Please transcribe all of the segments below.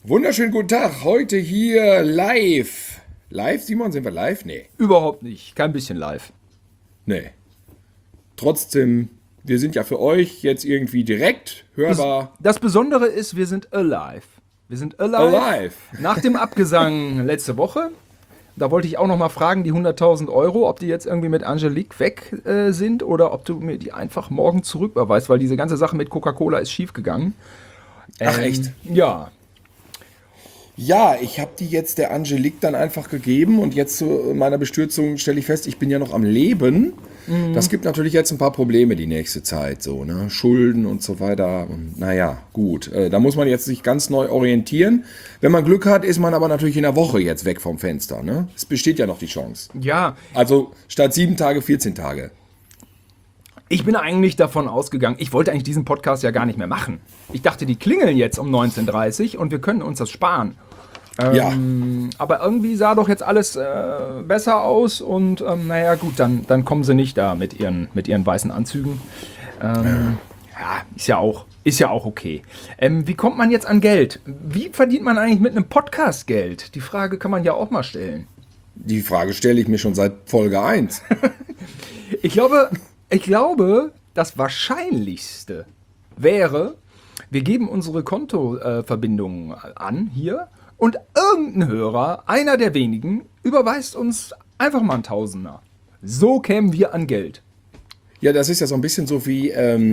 Wunderschönen guten Tag. Heute hier live. Live, Simon? Sind wir live? Nee. Überhaupt nicht. Kein bisschen live. Nee. Trotzdem, wir sind ja für euch jetzt irgendwie direkt hörbar. Das Besondere ist, wir sind alive. Wir sind alive. Nach dem Abgesang letzte Woche. Da wollte ich auch noch mal fragen, die 100.000 Euro, ob die jetzt irgendwie mit Angelique weg sind oder ob du mir die einfach morgen zurück überweist, weil diese ganze Sache mit Coca-Cola ist schief gegangen. Ach, echt? Ja. Ja, ich habe die jetzt der Angelique dann einfach gegeben und jetzt zu meiner Bestürzung stelle ich fest, ich bin ja noch am Leben. Das gibt natürlich jetzt ein paar Probleme die nächste Zeit, so, ne? Schulden und so weiter. Und naja, gut. Da muss man jetzt sich ganz neu orientieren. Wenn man Glück hat, ist man aber natürlich in der Woche jetzt weg vom Fenster, ne? Es besteht ja noch die Chance. Ja. Also statt 7 Tage, 14 Tage. Ich bin eigentlich davon ausgegangen, ich wollte eigentlich diesen Podcast ja gar nicht mehr machen. Ich dachte, die klingeln jetzt um 19.30 Uhr und wir können uns das sparen. Ja. Aber irgendwie sah doch jetzt alles besser aus und naja gut, dann kommen sie nicht da mit ihren weißen Anzügen. Ja, ist ja auch okay. Wie kommt man jetzt an Geld? Wie verdient man eigentlich mit einem Podcast Geld? Die Frage kann man ja auch mal stellen. Die Frage stelle ich mir schon seit Folge 1. Ich glaube, das Wahrscheinlichste wäre, wir geben unsere Kontoverbindungen an hier und irgendein Hörer, einer der wenigen, überweist uns einfach mal einen Tausender. So kämen wir an Geld. Ja, das ist ja so ein bisschen so wie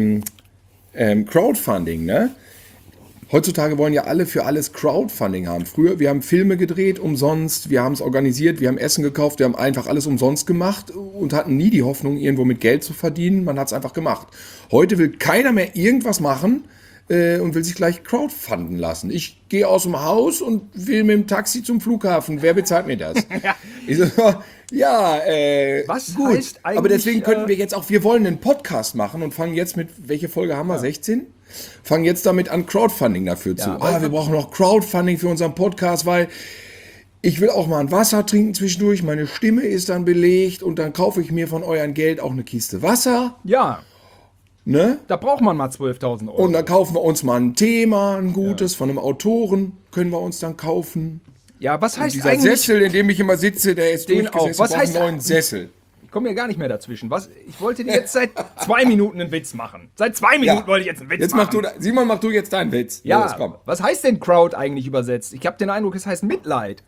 Crowdfunding, ne? Heutzutage wollen ja alle für alles Crowdfunding haben. Früher, wir haben Filme gedreht umsonst, wir haben es organisiert, wir haben Essen gekauft, wir haben einfach alles umsonst gemacht und hatten nie die Hoffnung, irgendwo mit Geld zu verdienen. Man hat es einfach gemacht. Heute will keiner mehr irgendwas machen und will sich gleich crowdfunden lassen. Ich gehe aus dem Haus und will mit dem Taxi zum Flughafen. Wer bezahlt mir das? Ich so, ja, Was gut. heißt eigentlich, aber deswegen könnten wir jetzt auch, wir wollen einen Podcast machen und fangen jetzt mit, welche Folge haben wir? 16? Fangen jetzt damit an, Crowdfunding dafür zu. Wir brauchen noch Crowdfunding für unseren Podcast, weil ich will auch mal ein Wasser trinken zwischendurch. Meine Stimme ist dann belegt und dann kaufe ich mir von eurem Geld auch eine Kiste Wasser. Ja, Ne? da braucht man mal 12.000 Euro. Und dann kaufen wir uns mal ein Thema, ein gutes, von einem Autoren, können wir uns dann kaufen. Ja, was heißt Dieser eigentlich... Sessel, in dem ich immer sitze, der ist Den durchgesessen, auch. Was braucht heißt einen neuen Sessel. Ich komme hier gar nicht mehr dazwischen. Ich wollte dir jetzt seit 2 Minuten einen Witz machen. Seit 2 Minuten wollte ich jetzt einen Witz machen. Simon, mach du jetzt deinen Witz. Ja, Los, komm. was heißt denn Crowd eigentlich übersetzt? Ich habe den Eindruck, es heißt Mitleid.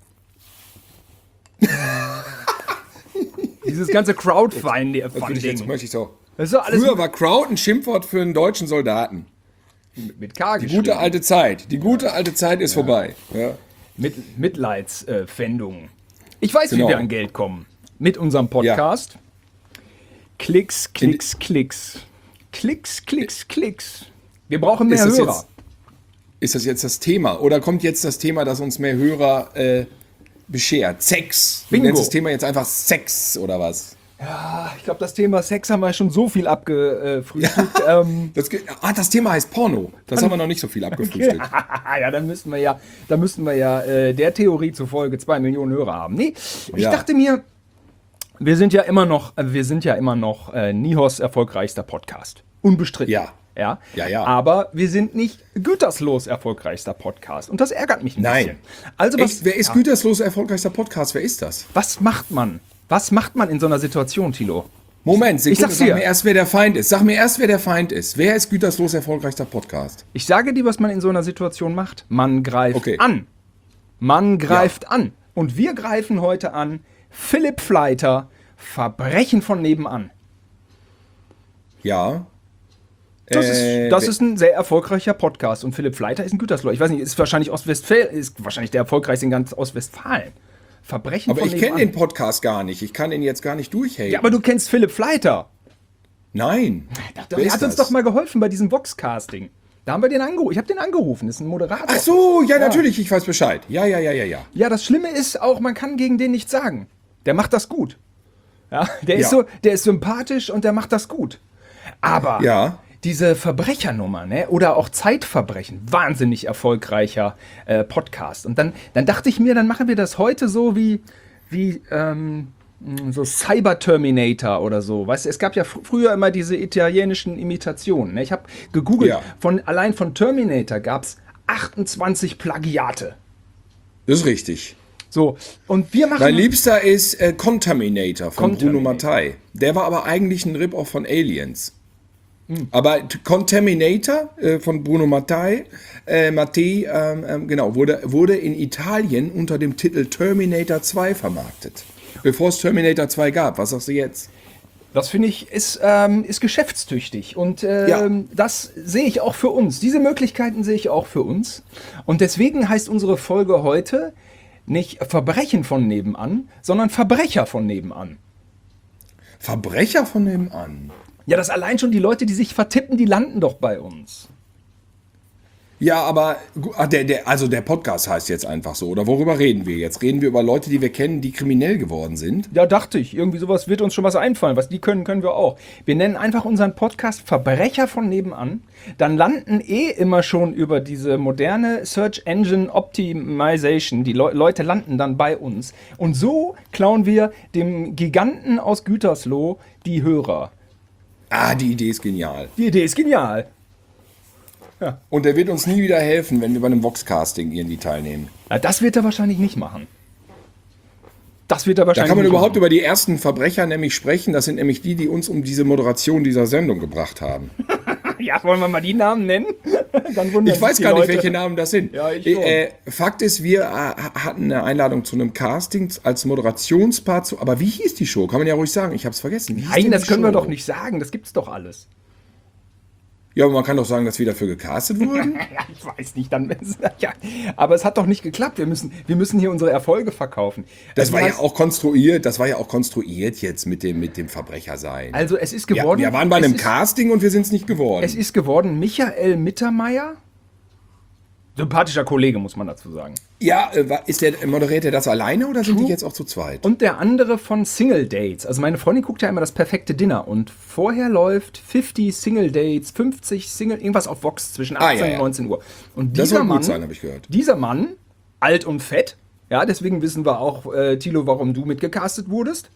Dieses ganze Crowdfunding. Jetzt möchte ich so. Das ist doch alles Früher war Crowd ein Schimpfwort für einen deutschen Soldaten. mit K Die geschrieben. gute alte Zeit. Die gute alte Zeit ist vorbei. Ja. Mitleidsfändungen. Ich weiß, Genau. wie wir an Geld kommen. Mit unserem Podcast. Klicks, Klicks, Klicks. Klicks, Klicks, Klicks. Wir brauchen mehr Hörer. Ist das jetzt das Thema? Oder kommt jetzt das Thema, das uns mehr Hörer beschert? Sex. Du Bingo. nennst das Thema jetzt einfach Sex oder was? Ja, ich glaube, das Thema Sex haben wir schon so viel abgefrühstückt. Das Thema heißt Porno. Das haben wir noch nicht so viel abgefrühstückt. Ja, dann müssten wir ja der Theorie zufolge 2 Millionen Hörer haben. Nee, ich dachte mir, wir sind ja immer noch Nihos erfolgreichster Podcast. Unbestritten. Ja. Ja. Ja. Aber wir sind nicht Gütersloh erfolgreichster Podcast. Und das ärgert mich ein bisschen. Also Wer ist Gütersloh erfolgreichster Podcast? Wer ist das? Was macht man? Was macht man in so einer Situation, Thilo? Moment, Sekunde, sag's dir. Sag mir erst, wer der Feind ist. Sag mir erst, wer der Feind ist. Wer ist Gütersloh erfolgreichster Podcast? Ich sage dir, was man in so einer Situation macht. Man greift an. Man greift an. Und wir greifen heute an Philipp Fleiter, Verbrechen von nebenan. Ja. Das ist ein sehr erfolgreicher Podcast. Und Philipp Fleiter ist ein Gütersloh. Ich weiß nicht, ist wahrscheinlich der erfolgreichste in ganz Ostwestfalen. Verbrechen Aber von ich nebenan. kenne den Podcast gar nicht. Ich kann ihn jetzt gar nicht durchhaten. Ja, aber du kennst Philipp Fleiter. Nein. Der hat uns doch mal geholfen bei diesem Vox-Casting. Da haben wir den angerufen. Ich habe den angerufen. Das ist ein Moderator. Ach so, ja, natürlich. Ich weiß Bescheid. Ja. Ja, das Schlimme ist auch, man kann gegen den nichts sagen. Der macht das gut. Ja, der ist sympathisch und der macht das gut. Aber diese Verbrechernummer, ne, oder auch Zeitverbrechen, wahnsinnig erfolgreicher Podcast. Und dann dachte ich mir, dann machen wir das heute so wie so Cyber Terminator oder so. Weißt du, es gab ja früher immer diese italienischen Imitationen. Ne? Ich habe gegoogelt, allein von Terminator gab es 28 Plagiate. Das ist richtig. So, und wir machen... Mein Liebster ist Contaminator von Bruno Mattei. Der war aber eigentlich ein Rip-Off von Aliens. Aber Contaminator von Bruno Mattei, genau, wurde in Italien unter dem Titel Terminator 2 vermarktet. Bevor es Terminator 2 gab. Was sagst du jetzt? Das finde ich ist geschäftstüchtig und das sehe ich auch für uns. Diese Möglichkeiten sehe ich auch für uns. Und deswegen heißt unsere Folge heute nicht Verbrechen von nebenan, sondern Verbrecher von nebenan. Verbrecher von nebenan? Ja, das allein schon die Leute, die sich vertippen, die landen doch bei uns. Ja, aber der Podcast heißt jetzt einfach so. Oder worüber reden wir jetzt? Reden wir über Leute, die wir kennen, die kriminell geworden sind? Ja, dachte ich. Irgendwie sowas wird uns schon was einfallen. Was die können, können wir auch. Wir nennen einfach unseren Podcast Verbrecher von nebenan. Dann landen immer schon über diese moderne Search Engine Optimization. Die Leute landen dann bei uns. Und so klauen wir dem Giganten aus Gütersloh die Hörer. Ah, die Idee ist genial. Die Idee ist genial. Ja. Und der wird uns nie wieder helfen, wenn wir bei einem Vox-Casting irgendwie teilnehmen. Ja, das wird er wahrscheinlich nicht machen. Das wird er wahrscheinlich Da kann man nicht überhaupt machen. über die ersten Verbrecher nämlich sprechen. Das sind nämlich die, die uns um diese Moderation dieser Sendung gebracht haben. Ja, wollen wir mal die Namen nennen? Dann wundern Ich weiß sich gar die nicht, Leute. welche Namen das sind. Ja, ich schon. Fakt ist, wir hatten eine Einladung zu einem Casting als Moderationspaar. Aber wie hieß die Show? Kann man ja ruhig sagen. Ich habe es vergessen. Wie hieß Nein, denn das die können wir Show? doch nicht sagen. Das gibt's doch alles. Ja, aber man kann doch sagen, dass wir dafür gecastet wurden. Ja, ich weiß nicht. Dann, ja, aber es hat doch nicht geklappt. Wir müssen hier unsere Erfolge verkaufen. Das war ja auch konstruiert. Das war ja auch konstruiert jetzt mit dem Verbrecher sein. Also es ist geworden... Wir waren bei einem Casting und wir sind es nicht geworden. Es ist geworden Michael Mittermeier. Sympathischer Kollege, muss man dazu sagen. Ja, moderiert er das alleine oder sind die jetzt auch zu zweit? Und der andere von Single Dates. Also meine Freundin guckt ja immer das perfekte Dinner. Und vorher läuft 50 Single Dates, 50 Single, irgendwas auf Vox zwischen 18 und 19 Uhr. Und Das dieser soll gut Mann, sein, habe ich gehört. Dieser Mann, alt und fett, ja, deswegen wissen wir auch, Thilo, warum du mitgecastet wurdest.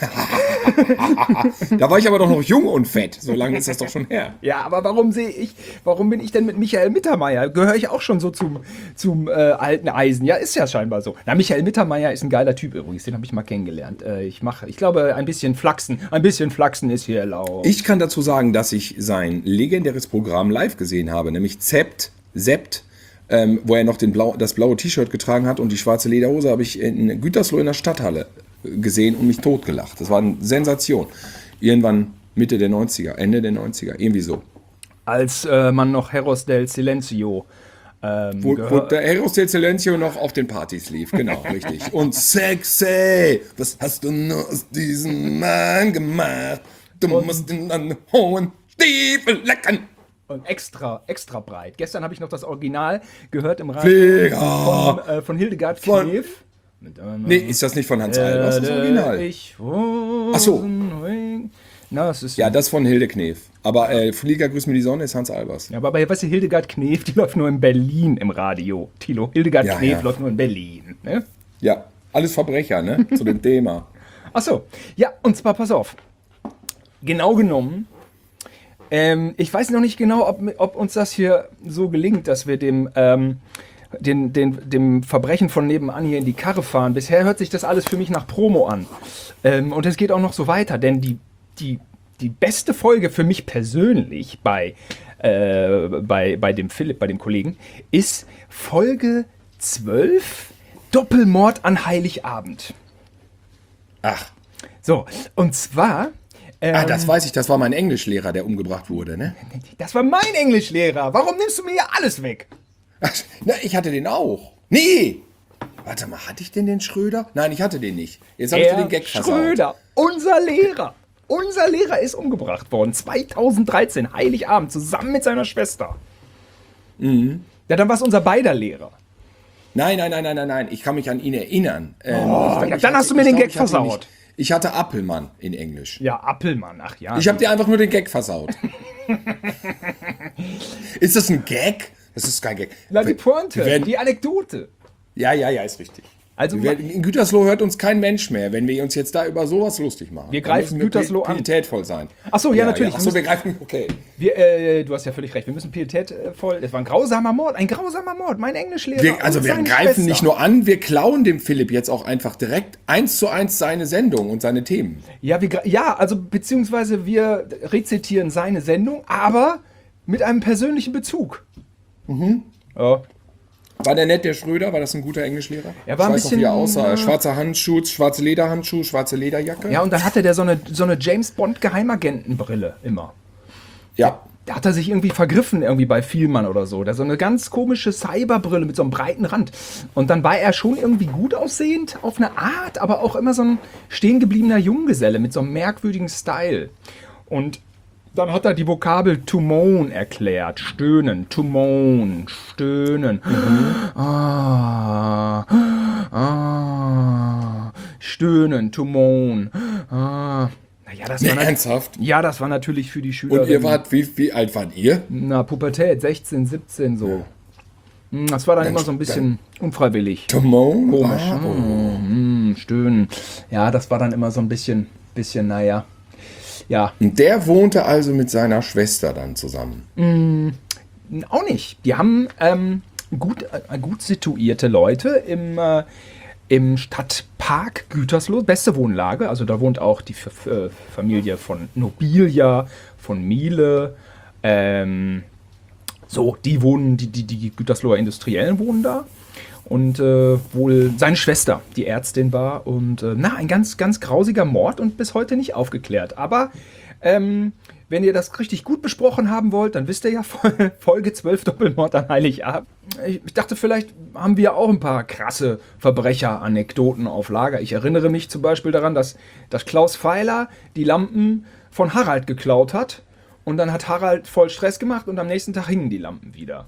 Da war ich aber doch noch jung und fett. So lange ist das doch schon her. Ja, aber warum bin ich denn mit Michael Mittermeier? Gehöre ich auch schon so zum alten Eisen? Ja, ist ja scheinbar so. Na, Michael Mittermeier ist ein geiler Typ übrigens, den habe ich mal kennengelernt. Ich glaube, ein bisschen Flachsen ist hier erlaubt. Ich kann dazu sagen, dass ich sein legendäres Programm live gesehen habe, nämlich Sept, wo er noch das blaue T-Shirt getragen hat und die schwarze Lederhose, habe ich in Gütersloh in der Stadthalle gesehen und mich totgelacht. Das war eine Sensation. Irgendwann Mitte der 90er, Ende der 90er, irgendwie so. Als man noch Heros del Silencio wo der Heros del Silencio noch auf den Partys lief, genau, richtig. Und sexy, was hast du nur aus diesem Mann gemacht? Du musst ihn an den hohen Stiefel lecken. Und extra breit. Gestern habe ich noch das Original gehört im Radio von Hildegard Knef. Nee, ist das nicht von Hans Albers, das Original? Ach so. Na, das ist ja, das von Hilde Knef. Aber Flieger, grüß mir die Sonne ist Hans Albers. Ja, aber weißt du, Hildegard Knef, die läuft nur in Berlin im Radio. Thilo, Hildegard Knef läuft nur in Berlin. Ne? Ja, alles Verbrecher, ne? Zu dem Thema. Ach so. Ja, und zwar, pass auf. Genau genommen, ich weiß noch nicht genau, ob uns das hier so gelingt, dass wir dem Verbrechen von nebenan hier in die Karre fahren. Bisher hört sich das alles für mich nach Promo an. Und es geht auch noch so weiter, denn die beste Folge für mich persönlich bei dem Philipp, bei dem Kollegen, ist Folge 12, Doppelmord an Heiligabend. Ach. So, und zwar... das weiß ich, das war mein Englischlehrer, der umgebracht wurde, ne? Das war mein Englischlehrer. Warum nimmst du mir hier alles weg? Ach, na, ich hatte den auch. Nee! Warte mal, hatte ich denn den Schröder? Nein, ich hatte den nicht. Jetzt habe ich den Gag versaut. Schröder, unser Lehrer. Unser Lehrer ist umgebracht worden. 2013, Heiligabend, zusammen mit seiner Schwester. Mhm. Ja, dann war es unser beider Lehrer. Nein. Ich kann mich an ihn erinnern. Dann hast du mir den Gag versaut. Ich hatte Appelmann in Englisch. Ja, Appelmann, ach ja. Ich habe dir einfach nur den Gag versaut. Ist das ein Gag? Das ist kein Gag. Na, die Pointe, die Anekdote. Ja, ist richtig. Also in Gütersloh hört uns kein Mensch mehr, wenn wir uns jetzt da über sowas lustig machen. Wir greifen Gütersloh an. Pietätvoll sein. Achso, ja, natürlich. Achso, wir greifen, okay. Du hast ja völlig recht, wir müssen pietätvoll. Es war ein grausamer Mord, mein Englischlehrer. Wir greifen nicht nur an, wir klauen dem Philipp jetzt auch einfach direkt 1:1 seine Sendung und seine Themen. Ja, also beziehungsweise wir rezitieren seine Sendung, aber mit einem persönlichen Bezug. Mhm. Ja. War der nett, der Schröder? War das ein guter Englischlehrer? Er war ein bisschen... Noch, wie er aussah. Schwarzer Handschuh, schwarze Lederhandschuh, schwarze Lederjacke. Ja, und dann hatte der so eine James-Bond-Geheimagentenbrille immer. Ja. Da hat er sich irgendwie vergriffen, irgendwie bei Vielmann oder so. Da so eine ganz komische Cyberbrille mit so einem breiten Rand. Und dann war er schon irgendwie gut aussehend, auf eine Art, aber auch immer so ein stehengebliebener Junggeselle mit so einem merkwürdigen Style. Und dann hat er die Vokabel to moan erklärt. Stöhnen, to moan, stöhnen. Stöhnen, to moan. Naja, das war ernsthaft? Ja, das war natürlich für die Schüler. Und ihr wart, wie alt wart ihr? Na, Pubertät, 16, 17 so. Das war dann immer so ein bisschen unfreiwillig. To moan? Komisch. Stöhnen. Ja, das war dann immer so ein bisschen, naja. Ja. Und der wohnte also mit seiner Schwester dann zusammen? Auch nicht. Die haben gut situierte Leute im Stadtpark Gütersloh, beste Wohnlage. Also da wohnt auch die Familie von Nobilia, von Miele. Die wohnen, die Gütersloher Industriellen wohnen da. Und wohl seine Schwester, die Ärztin war. Und ein ganz, ganz grausiger Mord und bis heute nicht aufgeklärt. Aber wenn ihr das richtig gut besprochen haben wollt, dann wisst ihr ja, Folge 12 Doppelmord an Heiligabend. Ich dachte, vielleicht haben wir auch ein paar krasse Verbrecher-Anekdoten auf Lager. Ich erinnere mich zum Beispiel daran, dass Klaus Pfeiler die Lampen von Harald geklaut hat. Und dann hat Harald voll Stress gemacht und am nächsten Tag hingen die Lampen wieder.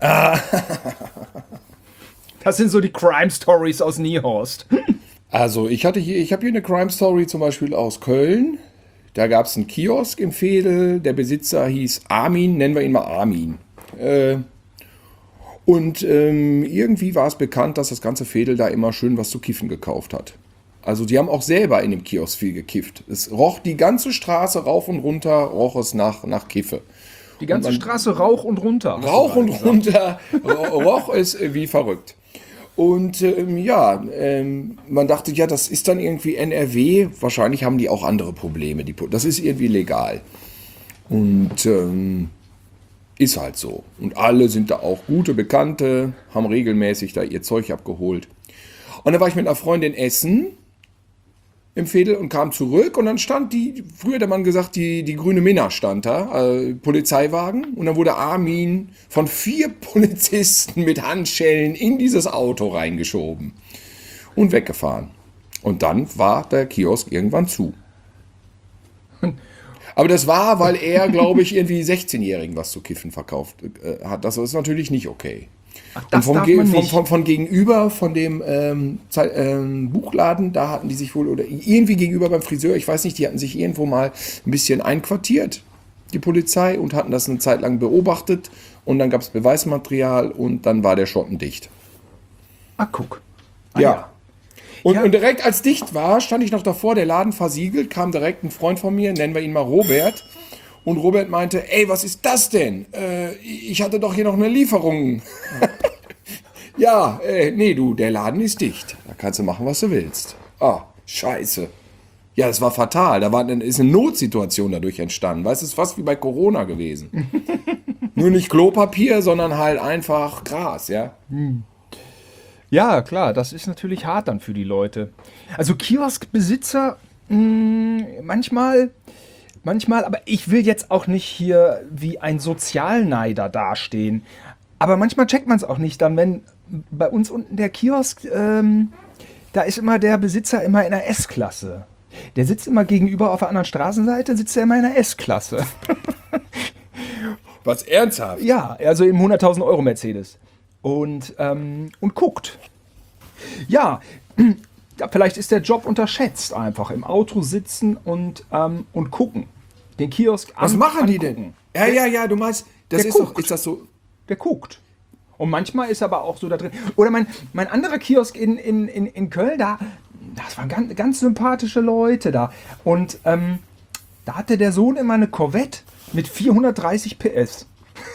Das sind so die Crime-Stories aus Niehorst. Also ich habe hier eine Crime-Story zum Beispiel aus Köln. Da gab es einen Kiosk im Veedel. Der Besitzer hieß Armin, nennen wir ihn mal Armin. Irgendwie war es bekannt, dass das ganze Veedel da immer schön was zu kiffen gekauft hat. Also die haben auch selber in dem Kiosk viel gekifft. Es roch die ganze Straße rauf und runter, roch es nach Kiffe. Die ganze Straße Rauch und runter. Rauch und runter roch es wie verrückt. Und man dachte, ja, das ist dann irgendwie NRW. Wahrscheinlich haben die auch andere Probleme. Das ist irgendwie legal. Und ist halt so. Und alle sind da auch gute Bekannte, haben regelmäßig da ihr Zeug abgeholt. Und dann war ich mit einer Freundin essen im Veedel und kam zurück und dann stand früher hat der Mann gesagt, die grüne Minna stand da, Polizeiwagen, und dann wurde Armin von 4 Polizisten mit Handschellen in dieses Auto reingeschoben und weggefahren. Und dann war der Kiosk irgendwann zu. Aber das war, weil er, glaube ich, irgendwie 16-Jährigen was zu kiffen verkauft hat. Das ist natürlich nicht okay. Ach, das darf man nicht. Von gegenüber, von dem Buchladen, da hatten die sich wohl, oder irgendwie gegenüber beim Friseur, ich weiß nicht, die hatten sich irgendwo mal ein bisschen einquartiert, die Polizei, und hatten das eine Zeit lang beobachtet und dann gab es Beweismaterial und dann war der Schotten dicht. Ah, guck. Ja. Und direkt als dicht war, stand ich noch davor, der Laden versiegelt, kam direkt ein Freund von mir, nennen wir ihn mal Robert. Und Robert meinte, ey, was ist das denn? Ich hatte doch hier noch eine Lieferung. Der Laden ist dicht. Da kannst du machen, was du willst. Ah, scheiße. Ja, das war fatal. Ist eine Notsituation dadurch entstanden. Weißt du, es ist fast wie bei Corona gewesen. Nur nicht Klopapier, sondern halt einfach Gras, ja. Ja, klar, das ist natürlich hart dann für die Leute. Also Kioskbesitzer, manchmal, aber ich will jetzt auch nicht hier wie ein Sozialneider dastehen. Aber manchmal checkt man es auch nicht dann, wenn bei uns unten der Kiosk, da ist immer der Besitzer immer in der S-Klasse. Der sitzt immer gegenüber auf der anderen Straßenseite, sitzt er immer in der S-Klasse. Was, ernsthaft? Ja, also im 100.000 Euro Mercedes. Und guckt. Ja, vielleicht ist der Job unterschätzt einfach. Im Auto sitzen und gucken. Den Kiosk Was machen die denn? Ja, du meinst, ist das so? Der guckt. Und manchmal ist aber auch so da drin. Oder mein anderer Kiosk in Köln, das waren ganz sympathische Leute da. Und da hatte der Sohn immer eine Corvette mit 430 PS.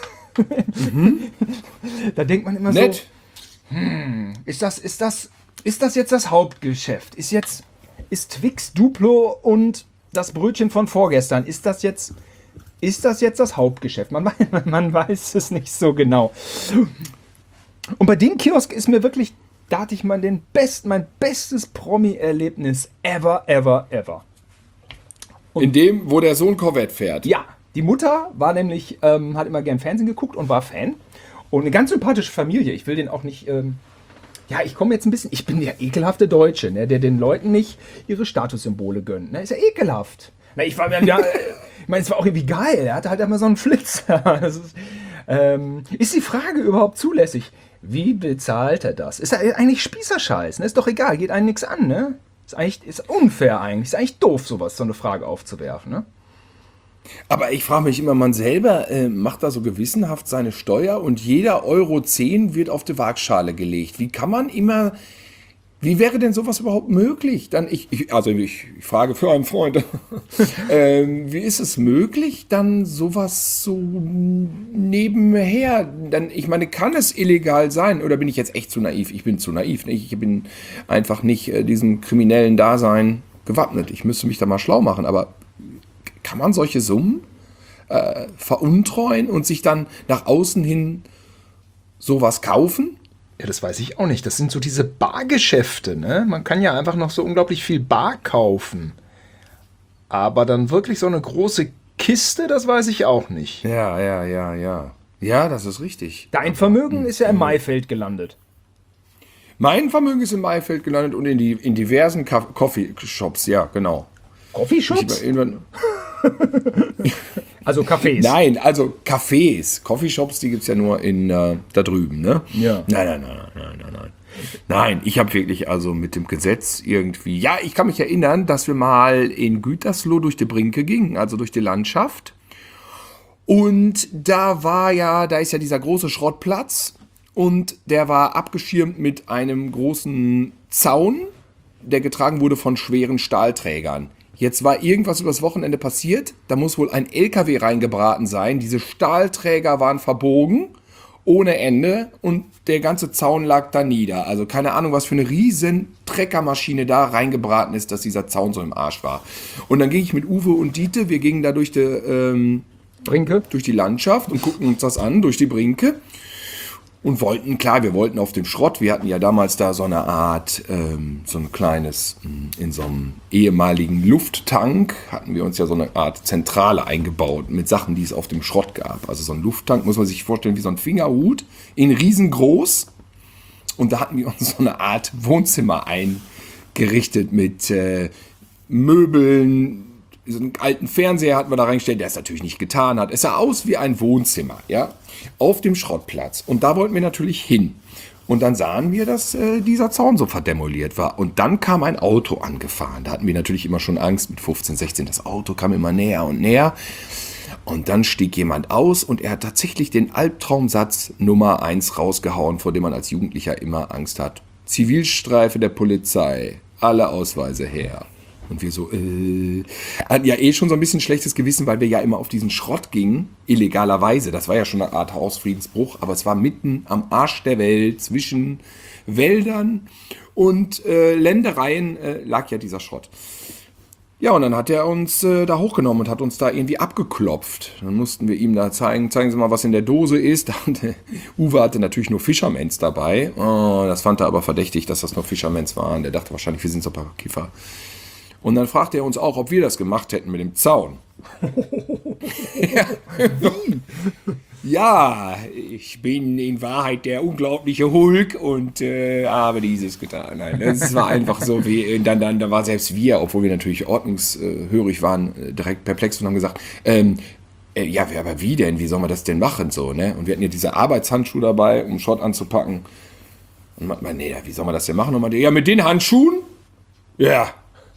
Da denkt man immer nett. So, ist das jetzt das Hauptgeschäft? Ist Twix Duplo und das Brötchen von vorgestern, ist das jetzt das Hauptgeschäft? Man weiß es nicht so genau. Und bei dem Kiosk ist mir wirklich, da hatte ich mal mein bestes Promi-Erlebnis ever. Und in dem, wo der Sohn Corvette fährt. Ja, die Mutter war nämlich, hat immer gern Fernsehen geguckt und war Fan. Und eine ganz sympathische Familie. Ich will den auch nicht... ich komme jetzt ein bisschen... Ich bin der ekelhafte Deutsche, ne, der den Leuten nicht ihre Statussymbole gönnt. Ne? Ist ja ekelhaft. Na, ich meine, es war auch irgendwie geil. Er hatte halt immer so einen Flitzer. Ist die Frage überhaupt zulässig? Wie bezahlt er das? Ist ja eigentlich Spießerscheiß. Ne? Ist doch egal, geht einem nichts an. Ne? Ist unfair eigentlich. Ist eigentlich doof, so eine Frage aufzuwerfen. Ne? Aber ich frage mich immer, man selber macht da so gewissenhaft seine Steuer und jeder Euro 10 wird auf die Waagschale gelegt. Wie wäre denn sowas überhaupt möglich? Ich frage für einen Freund, wie ist es möglich, dann sowas so nebenher? Ich meine, kann es illegal sein oder bin ich jetzt echt zu naiv? Ich bin zu naiv. Ne? Ich bin einfach nicht diesem kriminellen Dasein gewappnet. Ich müsste mich da mal schlau machen, aber kann man solche Summen veruntreuen und sich dann nach außen hin sowas kaufen? Ja, das weiß ich auch nicht. Das sind so diese Bargeschäfte, ne? Man kann ja einfach noch so unglaublich viel Bar kaufen. Aber dann wirklich so eine große Kiste, das weiß ich auch nicht. Ja. Ja, das ist richtig. Dein Vermögen ist ja im Maifeld gelandet. Mein Vermögen ist im Maifeld gelandet und in diversen Coffeeshops, ja, genau. Coffeeshops? Also Cafés. Nein, also Cafés. Coffeeshops, die gibt es ja nur da drüben, ne? Ja. Nein. Nein, ich habe wirklich also mit dem Gesetz irgendwie... Ja, ich kann mich erinnern, dass wir mal in Gütersloh durch die Brinke gingen, also durch die Landschaft. Und da ist ja dieser große Schrottplatz und der war abgeschirmt mit einem großen Zaun, der getragen wurde von schweren Stahlträgern. Jetzt war irgendwas übers Wochenende passiert, da muss wohl ein LKW reingebraten sein. Diese Stahlträger waren verbogen, ohne Ende, und der ganze Zaun lag da nieder. Also keine Ahnung, was für eine riesen Treckermaschine da reingebraten ist, dass dieser Zaun so im Arsch war. Und dann ging ich mit Uwe und Dieter, wir gingen da durch die Brinke, durch die Landschaft und guckten uns das an, durch die Brinke. Und wir wollten auf dem Schrott, wir hatten ja damals da so eine Art, so ein kleines, in so einem ehemaligen Lufttank, hatten wir uns ja so eine Art Zentrale eingebaut mit Sachen, die es auf dem Schrott gab. Also so ein Lufttank, muss man sich vorstellen, wie so ein Fingerhut, in riesengroß. Und da hatten wir uns so eine Art Wohnzimmer eingerichtet mit Möbeln. So einen alten Fernseher hatten wir da reingestellt, der es natürlich nicht getan hat. Es sah aus wie ein Wohnzimmer, ja, auf dem Schrottplatz. Und da wollten wir natürlich hin. Und dann sahen wir, dass dieser Zaun so verdemoliert war. Und dann kam ein Auto angefahren. Da hatten wir natürlich immer schon Angst mit 15, 16. Das Auto kam immer näher und näher. Und dann stieg jemand aus und er hat tatsächlich den Albtraumsatz Nummer 1 rausgehauen, vor dem man als Jugendlicher immer Angst hat. Zivilstreife der Polizei, alle Ausweise her. Und wir so, hatten ja schon so ein bisschen schlechtes Gewissen, weil wir ja immer auf diesen Schrott gingen, illegalerweise. Das war ja schon eine Art Hausfriedensbruch, aber es war mitten am Arsch der Welt, zwischen Wäldern und Ländereien lag ja dieser Schrott. Ja, und dann hat er uns da hochgenommen und hat uns da irgendwie abgeklopft. Dann mussten wir ihm da zeigen Sie mal, was in der Dose ist. Und Uwe hatte natürlich nur Fischermans dabei. Oh, das fand er aber verdächtig, dass das nur Fischermans waren. Der dachte wahrscheinlich, wir sind so ein paar Kiffer. Und dann fragte er uns auch, ob wir das gemacht hätten mit dem Zaun. Ja, ich bin in Wahrheit der unglaubliche Hulk und habe dieses getan. Nein, das war einfach so, wie dann war selbst wir, obwohl wir natürlich ordnungshörig waren, direkt perplex und haben gesagt, ja, aber wie denn? Wie soll man das denn machen? So, ne? Und wir hatten ja diese Arbeitshandschuhe dabei, um Schrott anzupacken. Und man, nee, wie soll man das denn machen? Und man, ja, mit den Handschuhen? Ja.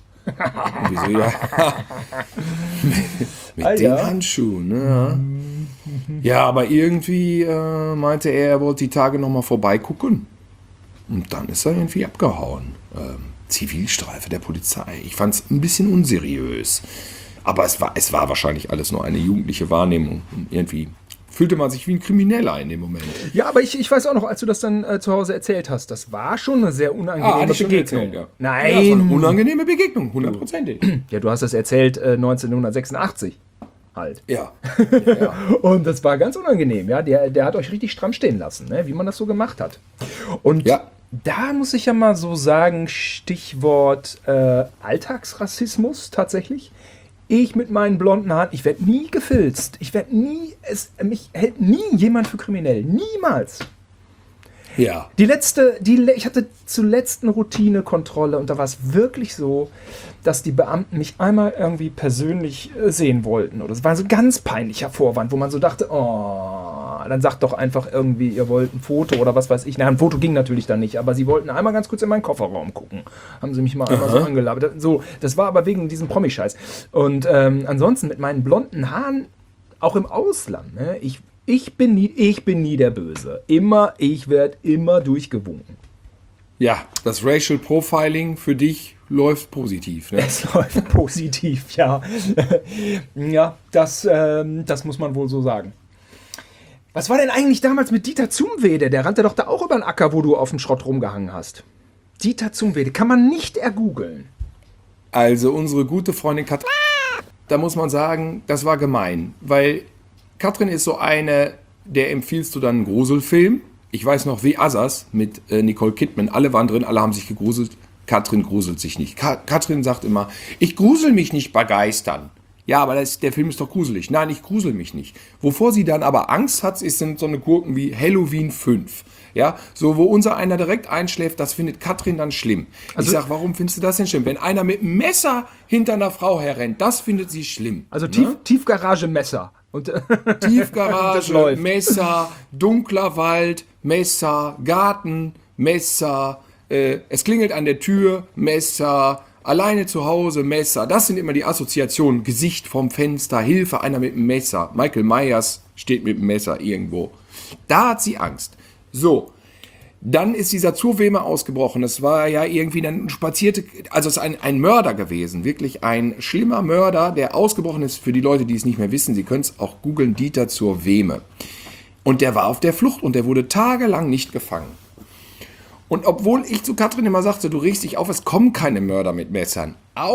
Und wieso, ja. mit den Handschuhen, ne? Ja, aber irgendwie meinte er wollte die Tage nochmal vorbeigucken. Und dann ist er irgendwie abgehauen. Zivilstreife der Polizei. Ich fand es ein bisschen unseriös. Aber es war wahrscheinlich alles nur eine jugendliche Wahrnehmung. Und irgendwie fühlte man sich wie ein Krimineller in dem Moment. Ja, aber ich weiß auch noch, als du das dann zu Hause erzählt hast, das war schon eine sehr unangenehme Begegnung. Erzählt, ja. Nein. Ja, das war eine unangenehme Begegnung, 100%. Ja, du hast das erzählt 1986 halt. Ja. Und das war ganz unangenehm, ja. Der hat euch richtig stramm stehen lassen, ne? Wie man das so gemacht hat. Und da muss ich ja mal so sagen, Stichwort Alltagsrassismus tatsächlich. Ich mit meinen blonden Haaren, ich werde nie gefilzt. Mich hält nie jemand für kriminell. Niemals. Ja. Ich hatte zuletzt eine Routinekontrolle und da war es wirklich so, dass die Beamten mich einmal irgendwie persönlich sehen wollten. Oder es war so ein ganz peinlicher Vorwand, wo man so dachte, dann sagt doch einfach irgendwie, ihr wollt ein Foto oder was weiß ich. Na, ein Foto ging natürlich dann nicht, aber sie wollten einmal ganz kurz in meinen Kofferraum gucken. Haben sie mich mal einmal so angelabert. So, das war aber wegen diesem Promi-Scheiß. Und ansonsten mit meinen blonden Haaren, auch im Ausland, ne, ich bin nie der Böse. Ich werde immer durchgewunken. Ja, das Racial Profiling für dich läuft positiv. Ne? Es läuft positiv, ja. Ja, das muss man wohl so sagen. Was war denn eigentlich damals mit Dieter Zumwede? Der rannte doch da auch über den Acker, wo du auf dem Schrott rumgehangen hast. Dieter Zumwede, kann man nicht ergoogeln. Also unsere gute Freundin Katrin, da muss man sagen, das war gemein. Weil Katrin ist so eine, der empfiehlst du dann einen Gruselfilm. Ich weiß noch, wie Asas mit Nicole Kidman. Alle waren drin, alle haben sich gegruselt. Katrin gruselt sich nicht. Katrin sagt immer, ich grusel mich nicht begeistern. Ja, aber der Film ist doch gruselig. Nein, ich grusel mich nicht. Wovor sie dann aber Angst hat, sind so eine Gurken wie Halloween 5. Ja, so wo unser einer direkt einschläft, das findet Katrin dann schlimm. Also, ich sag, warum findest du das denn schlimm? Wenn einer mit einem Messer hinter einer Frau herrennt, das findet sie schlimm. Also Tiefgarage Messer. Tiefgarage, Messer, dunkler Wald, Messer, Garten, Messer, es klingelt an der Tür, Messer, alleine zu Hause, Messer. Das sind immer die Assoziationen. Gesicht vom Fenster, Hilfe, einer mit einem Messer. Michael Myers steht mit dem Messer irgendwo. Da hat sie Angst. So, dann ist dieser Zurwemer ausgebrochen. Es war ja irgendwie dann also es ist ein Mörder gewesen. Wirklich ein schlimmer Mörder, der ausgebrochen ist. Für die Leute, die es nicht mehr wissen, sie können es auch googeln, Dieter Zurweme. Und der war auf der Flucht und der wurde tagelang nicht gefangen. Und obwohl ich zu Katrin immer sagte, du regst dich auf, es kommen keine Mörder mit Messern.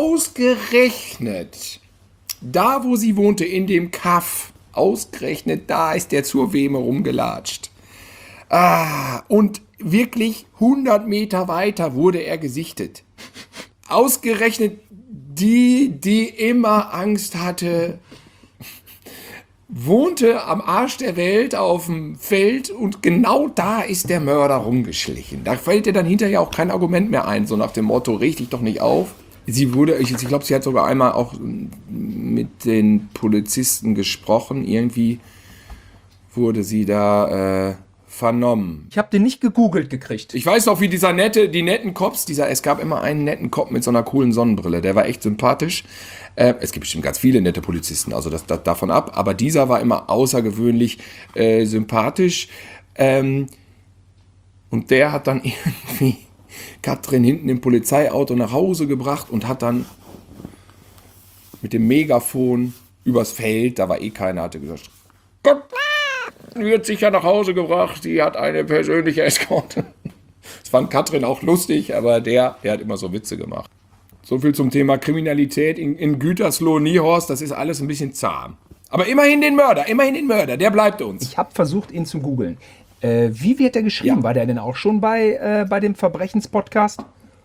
Ausgerechnet, da wo sie wohnte, in dem Kaff, ausgerechnet, da ist der Zurweme rumgelatscht. Und wirklich 100 Meter weiter wurde er gesichtet. Ausgerechnet die immer Angst hatte, wohnte am Arsch der Welt auf dem Feld und genau da ist der Mörder rumgeschlichen. Da fällt dir dann hinterher auch kein Argument mehr ein, so nach dem Motto, reg dich doch nicht auf. Ich glaube, sie hat sogar einmal auch mit den Polizisten gesprochen. Irgendwie wurde sie da vernommen. Ich habe den nicht gegoogelt gekriegt. Ich weiß noch, wie die netten Cops, es gab immer einen netten Cop mit so einer coolen Sonnenbrille, der war echt sympathisch. Es gibt bestimmt ganz viele nette Polizisten, also das davon ab, aber dieser war immer außergewöhnlich sympathisch. Und der hat dann irgendwie Katrin hinten im Polizeiauto nach Hause gebracht und hat dann mit dem Megafon übers Feld, da war eh keiner, hatte gesagt, Gott, wird sicher nach Hause gebracht, sie hat eine persönliche Eskorte. Das fand Katrin auch lustig, aber der hat immer so Witze gemacht. So viel zum Thema Kriminalität in Gütersloh, Niehorst, das ist alles ein bisschen zahm. Aber immerhin den Mörder, der bleibt uns. Ich habe versucht, ihn zu googeln. Wie wird der geschrieben? Ja. War der denn auch schon bei dem Verbrechenspodcast?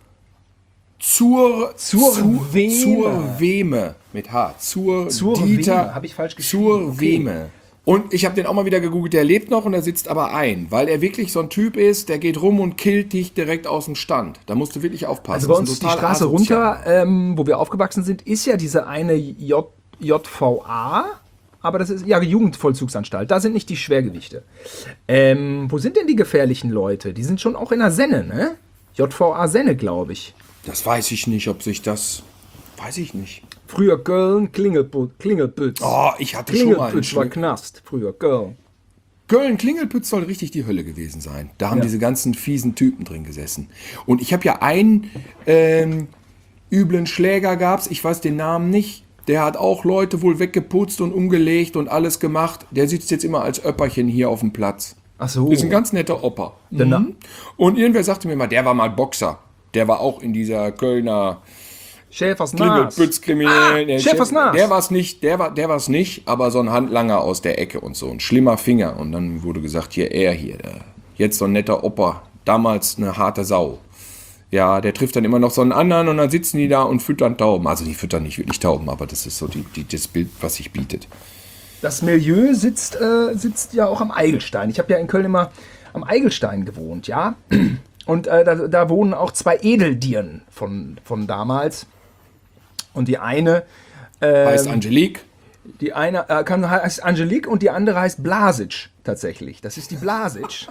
Zurweme mit H. Dieter. Habe ich falsch geschrieben. Zurweme. Okay. Und ich habe den auch mal wieder gegoogelt, der lebt noch und er sitzt aber ein, weil er wirklich so ein Typ ist, der geht rum und killt dich direkt aus dem Stand. Da musst du wirklich aufpassen. Also bei uns die Straße runter, wo wir aufgewachsen sind, ist ja diese eine JVA, aber das ist ja Jugendvollzugsanstalt, da sind nicht die Schwergewichte. Wo sind denn die gefährlichen Leute? Die sind schon auch in der Senne, ne? JVA Senne, glaube ich. Das weiß ich nicht, weiß ich nicht. Früher Köln, Klingelpütz. Oh, ich hatte schon mal einen Klingelpütz war Knast, früher Köln. Köln-Klingelpütz soll richtig die Hölle gewesen sein. Da haben diese ganzen fiesen Typen drin gesessen. Und ich habe ja einen üblen Schläger gab's, ich weiß den Namen nicht. Der hat auch Leute wohl weggeputzt und umgelegt und alles gemacht. Der sitzt jetzt immer als Öpperchen hier auf dem Platz. Ach so. Ist ein ganz netter Opa. Mhm. Und irgendwer sagte mir mal, der war mal Boxer. Der war auch in dieser Kölner Schäfers Klingelpütz-Kriminellen. Schäfers Nas. Der war's nicht, der war's nicht, aber so ein Handlanger aus der Ecke und so. Ein schlimmer Finger. Und dann wurde gesagt, hier, jetzt so ein netter Opa. Damals eine harte Sau. Ja, der trifft dann immer noch so einen anderen und dann sitzen die da und füttern Tauben. Also die füttern nicht wirklich Tauben, aber das ist so das Bild, was sich bietet. Das Milieu sitzt ja auch am Eigelstein. Ich habe ja in Köln immer am Eigelstein gewohnt, ja. Und da wohnen auch 2 Edeldirnen von damals. Und die eine heißt Angelique. Die eine heißt Angelique und die andere heißt Blasic tatsächlich. Das ist die Blasic.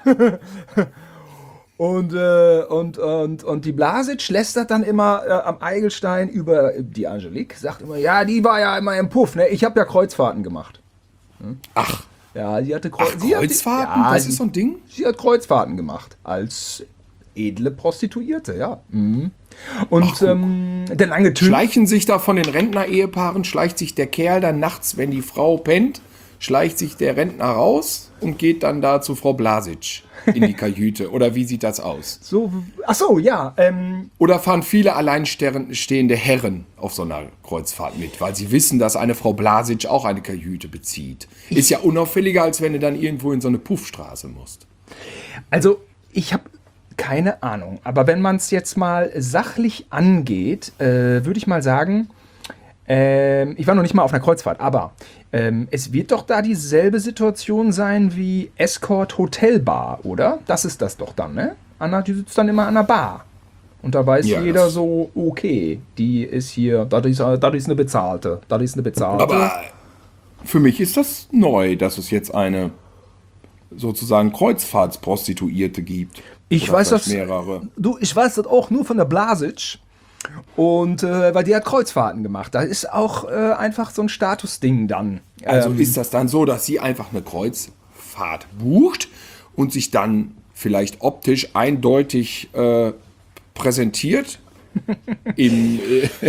Und die Blasic lästert dann immer am Eigelstein über die Angelique. Sagt immer, ja, die war ja immer im Puff. Ne? Ich habe ja Kreuzfahrten gemacht. Ach. Ja, sie hatte Kreuzfahrten? Das ist so ein Ding? Sie hat Kreuzfahrten gemacht. Als edle Prostituierte, ja. Mhm. Und der lange Typ. Schleichen sich da von den Rentner-Ehepaaren, schleicht sich der Kerl dann nachts, wenn die Frau pennt, schleicht sich der Rentner raus und geht dann da zu Frau Blasic in die Kajüte. Oder wie sieht das aus? Ach so, ja. Oder fahren viele alleinstehende Herren auf so einer Kreuzfahrt mit, weil sie wissen, dass eine Frau Blasic auch eine Kajüte bezieht. Ist ja unauffälliger, als wenn du dann irgendwo in so eine Puffstraße musst. Also, ich habe keine Ahnung. Aber wenn man es jetzt mal sachlich angeht, würde ich mal sagen, ich war noch nicht mal auf einer Kreuzfahrt, aber es wird doch da dieselbe Situation sein wie Escort Hotelbar, oder? Das ist das doch dann, ne? Anna, die sitzt dann immer an der Bar. Und da weiß jeder so, okay, die ist hier, das ist eine bezahlte. Aber für mich ist das neu, dass es jetzt eine sozusagen Kreuzfahrtsprostituierte gibt. Ich weiß das. Ich weiß das auch nur von der Blasic. Und weil die hat Kreuzfahrten gemacht. Da ist auch einfach so ein Statusding dann. Also ist das dann so, dass sie einfach eine Kreuzfahrt bucht und sich dann vielleicht optisch eindeutig präsentiert im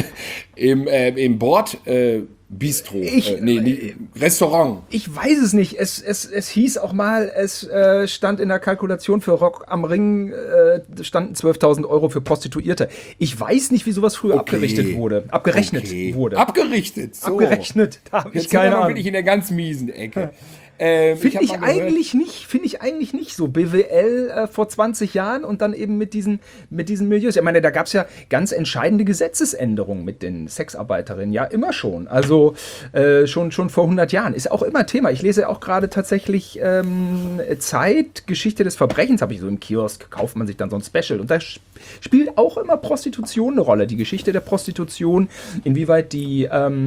Bordbistro, Restaurant. Ich weiß es nicht. Es hieß auch mal, es stand in der Kalkulation für Rock am Ring, standen 12.000 Euro für Prostituierte. Ich weiß nicht, wie sowas früher abgerechnet wurde. Abgerichtet, so. Abgerechnet, da habe ich keine Ahnung. Bin ich in der ganz miesen Ecke. Finde ich eigentlich nicht so. BWL vor 20 Jahren und dann eben mit diesen Milieus. Ich meine, da gab es ja ganz entscheidende Gesetzesänderungen mit den Sexarbeiterinnen. Ja, immer schon. Also schon vor 100 Jahren. Ist auch immer Thema. Ich lese auch gerade tatsächlich Zeit, Geschichte des Verbrechens, habe ich so im Kiosk, kauft man sich dann so ein Special. Und da spielt auch immer Prostitution eine Rolle. Die Geschichte der Prostitution, inwieweit die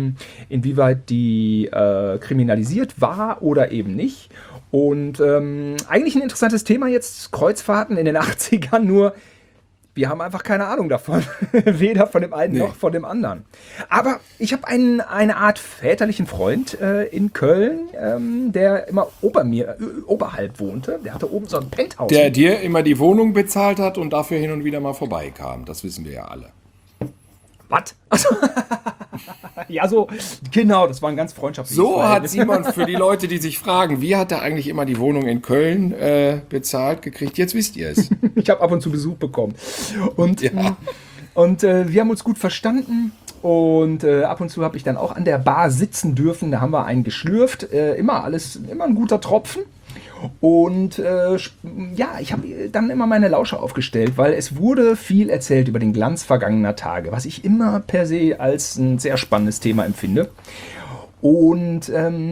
kriminalisiert war oder eben nicht. Und eigentlich ein interessantes Thema jetzt, Kreuzfahrten in den 80ern, nur wir haben einfach keine Ahnung davon. Weder von dem einen noch von dem anderen. Aber ich habe eine Art väterlichen Freund in Köln, der immer oberhalb wohnte. Der hatte oben so ein Penthouse. Der dir immer die Wohnung bezahlt hat und dafür hin und wieder mal vorbeikam. Das wissen wir ja alle. Was? Also, ja, so, genau, das war ein ganz freundschaftliches So hat Simon, für die Leute, die sich fragen, wie hat er eigentlich immer die Wohnung in Köln bezahlt gekriegt? Jetzt wisst ihr es. Ich habe ab und zu Besuch bekommen. Und wir haben uns gut verstanden. Und ab und zu habe ich dann auch an der Bar sitzen dürfen. Da haben wir einen geschlürft. Immer ein guter Tropfen. Und ich habe dann immer meine Lauscher aufgestellt, weil es wurde viel erzählt über den Glanz vergangener Tage, was ich immer per se als ein sehr spannendes Thema empfinde. Und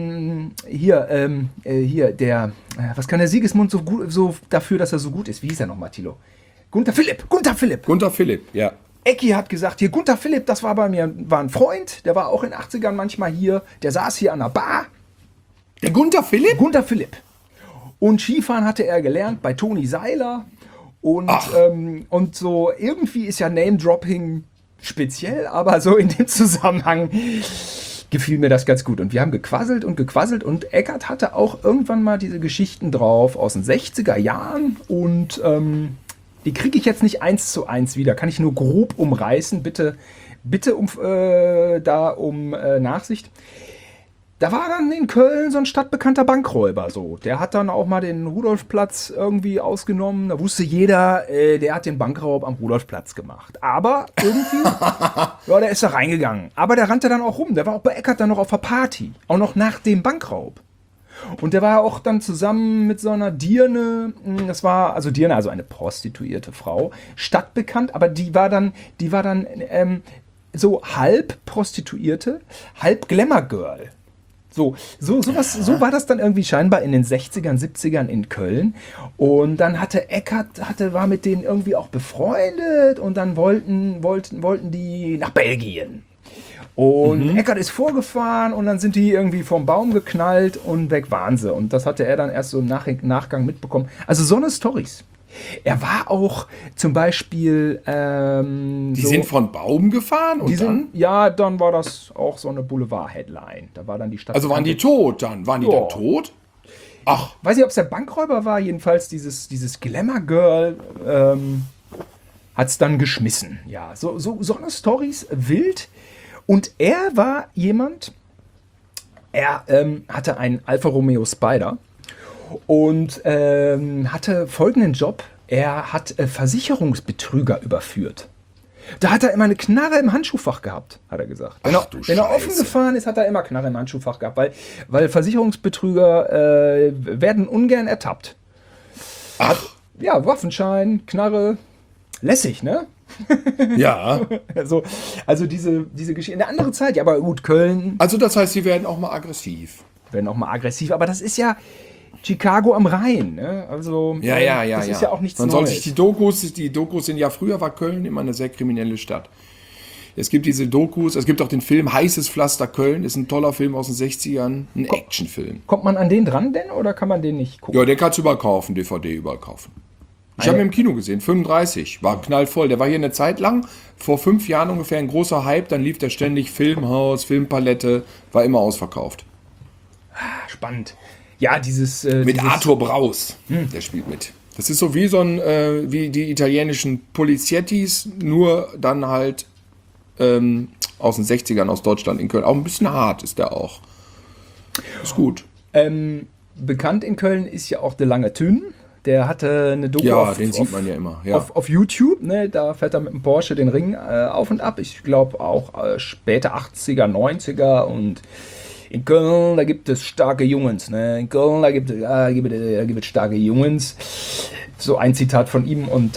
was kann der Sigismund so dafür, dass er so gut ist? Wie hieß er nochmal, Thilo? Gunther Philipp, ja. Ecki hat gesagt, hier, Gunther Philipp, das war bei mir, war ein Freund, der war auch in den 80ern manchmal hier, der saß hier an der Bar. Der Gunther Philipp? Gunther Philipp. Und Skifahren hatte er gelernt bei Toni Seiler. Und so irgendwie ist ja Name-Dropping speziell, aber so in dem Zusammenhang gefiel mir das ganz gut. Und wir haben gequasselt und Eckart hatte auch irgendwann mal diese Geschichten drauf aus den 60er Jahren und die kriege ich jetzt nicht 1:1 wieder, kann ich nur grob umreißen, bitte um Nachsicht. Da war dann in Köln so ein stadtbekannter Bankräuber so. Der hat dann auch mal den Rudolfplatz irgendwie ausgenommen. Da wusste jeder, der hat den Bankraub am Rudolfplatz gemacht. Aber irgendwie, ja, der ist da reingegangen. Aber der rannte dann auch rum. Der war auch bei Eckart dann noch auf der Party. Auch noch nach dem Bankraub. Und der war auch dann zusammen mit so einer Dirne, Dirne, also eine prostituierte Frau, stadtbekannt, aber die war dann so halb Prostituierte, halb Glamour-Girl. So war das dann irgendwie scheinbar in den 60ern, 70ern in Köln. Und dann hatte Eckart, war mit denen irgendwie auch befreundet und dann wollten die nach Belgien. Und Eckart ist vorgefahren und dann sind die irgendwie vom Baum geknallt und weg waren sie. Und das hatte er dann erst so im Nachgang mitbekommen. Also so eine Storys. Er war auch zum Beispiel... die sind von Baum gefahren und dann? Ja, dann war das auch so eine Boulevard-Headline. Da war dann die Stadt... Also waren die tot dann? Waren die dann tot? Ach. Weiß nicht, ob es der Bankräuber war. Jedenfalls dieses Glamour-Girl hat es dann geschmissen. Ja, so eine Storys wild. Und er war jemand... Er hatte einen Alfa Romeo Spider. Und hatte folgenden Job. Er hat Versicherungsbetrüger überführt. Da hat er immer eine Knarre im Handschuhfach gehabt, hat er gesagt. Wenn er offen gefahren ist, hat er immer Knarre im Handschuhfach gehabt, weil Versicherungsbetrüger werden ungern ertappt. Ach. Ja, Waffenschein, Knarre, lässig, ne? Ja. Also diese Geschichte. In der anderen Zeit, ja, aber gut, Köln. Also das heißt, sie werden auch mal aggressiv. Aber das ist ja Chicago am Rhein, ne? Also das ist ja auch nichts Neues. Man soll sich die Dokus sind ja, früher war Köln immer eine sehr kriminelle Stadt. Es gibt diese Dokus, es gibt auch den Film Heißes Pflaster Köln, ist ein toller Film aus den 60ern, ein Actionfilm. Kommt man an den dran denn oder kann man den nicht gucken? Ja, den kannst du überkaufen, DVD überkaufen. Ich habe ihn im Kino gesehen, 35, war knallvoll. Der war hier eine Zeit lang, vor 5 Jahren ungefähr ein großer Hype, dann lief der ständig Filmhaus, Filmpalette, war immer ausverkauft. Spannend. Ja, mit Arthur Braus, der spielt mit. Das ist so wie wie die italienischen Poliziettis, nur dann halt aus den 60ern aus Deutschland in Köln. Auch ein bisschen hart ist der auch. Ist gut. Bekannt in Köln ist ja auch der Lange Thün. Der hatte eine Doku den sieht man ja immer. Ja. Auf YouTube, ne? Da fährt er mit dem Porsche den Ring auf und ab. Ich glaube auch späte 80er, 90er und in Köln, da gibt es starke Jungs. Ne? In Köln, da gibt es starke Jungs. So ein Zitat von ihm und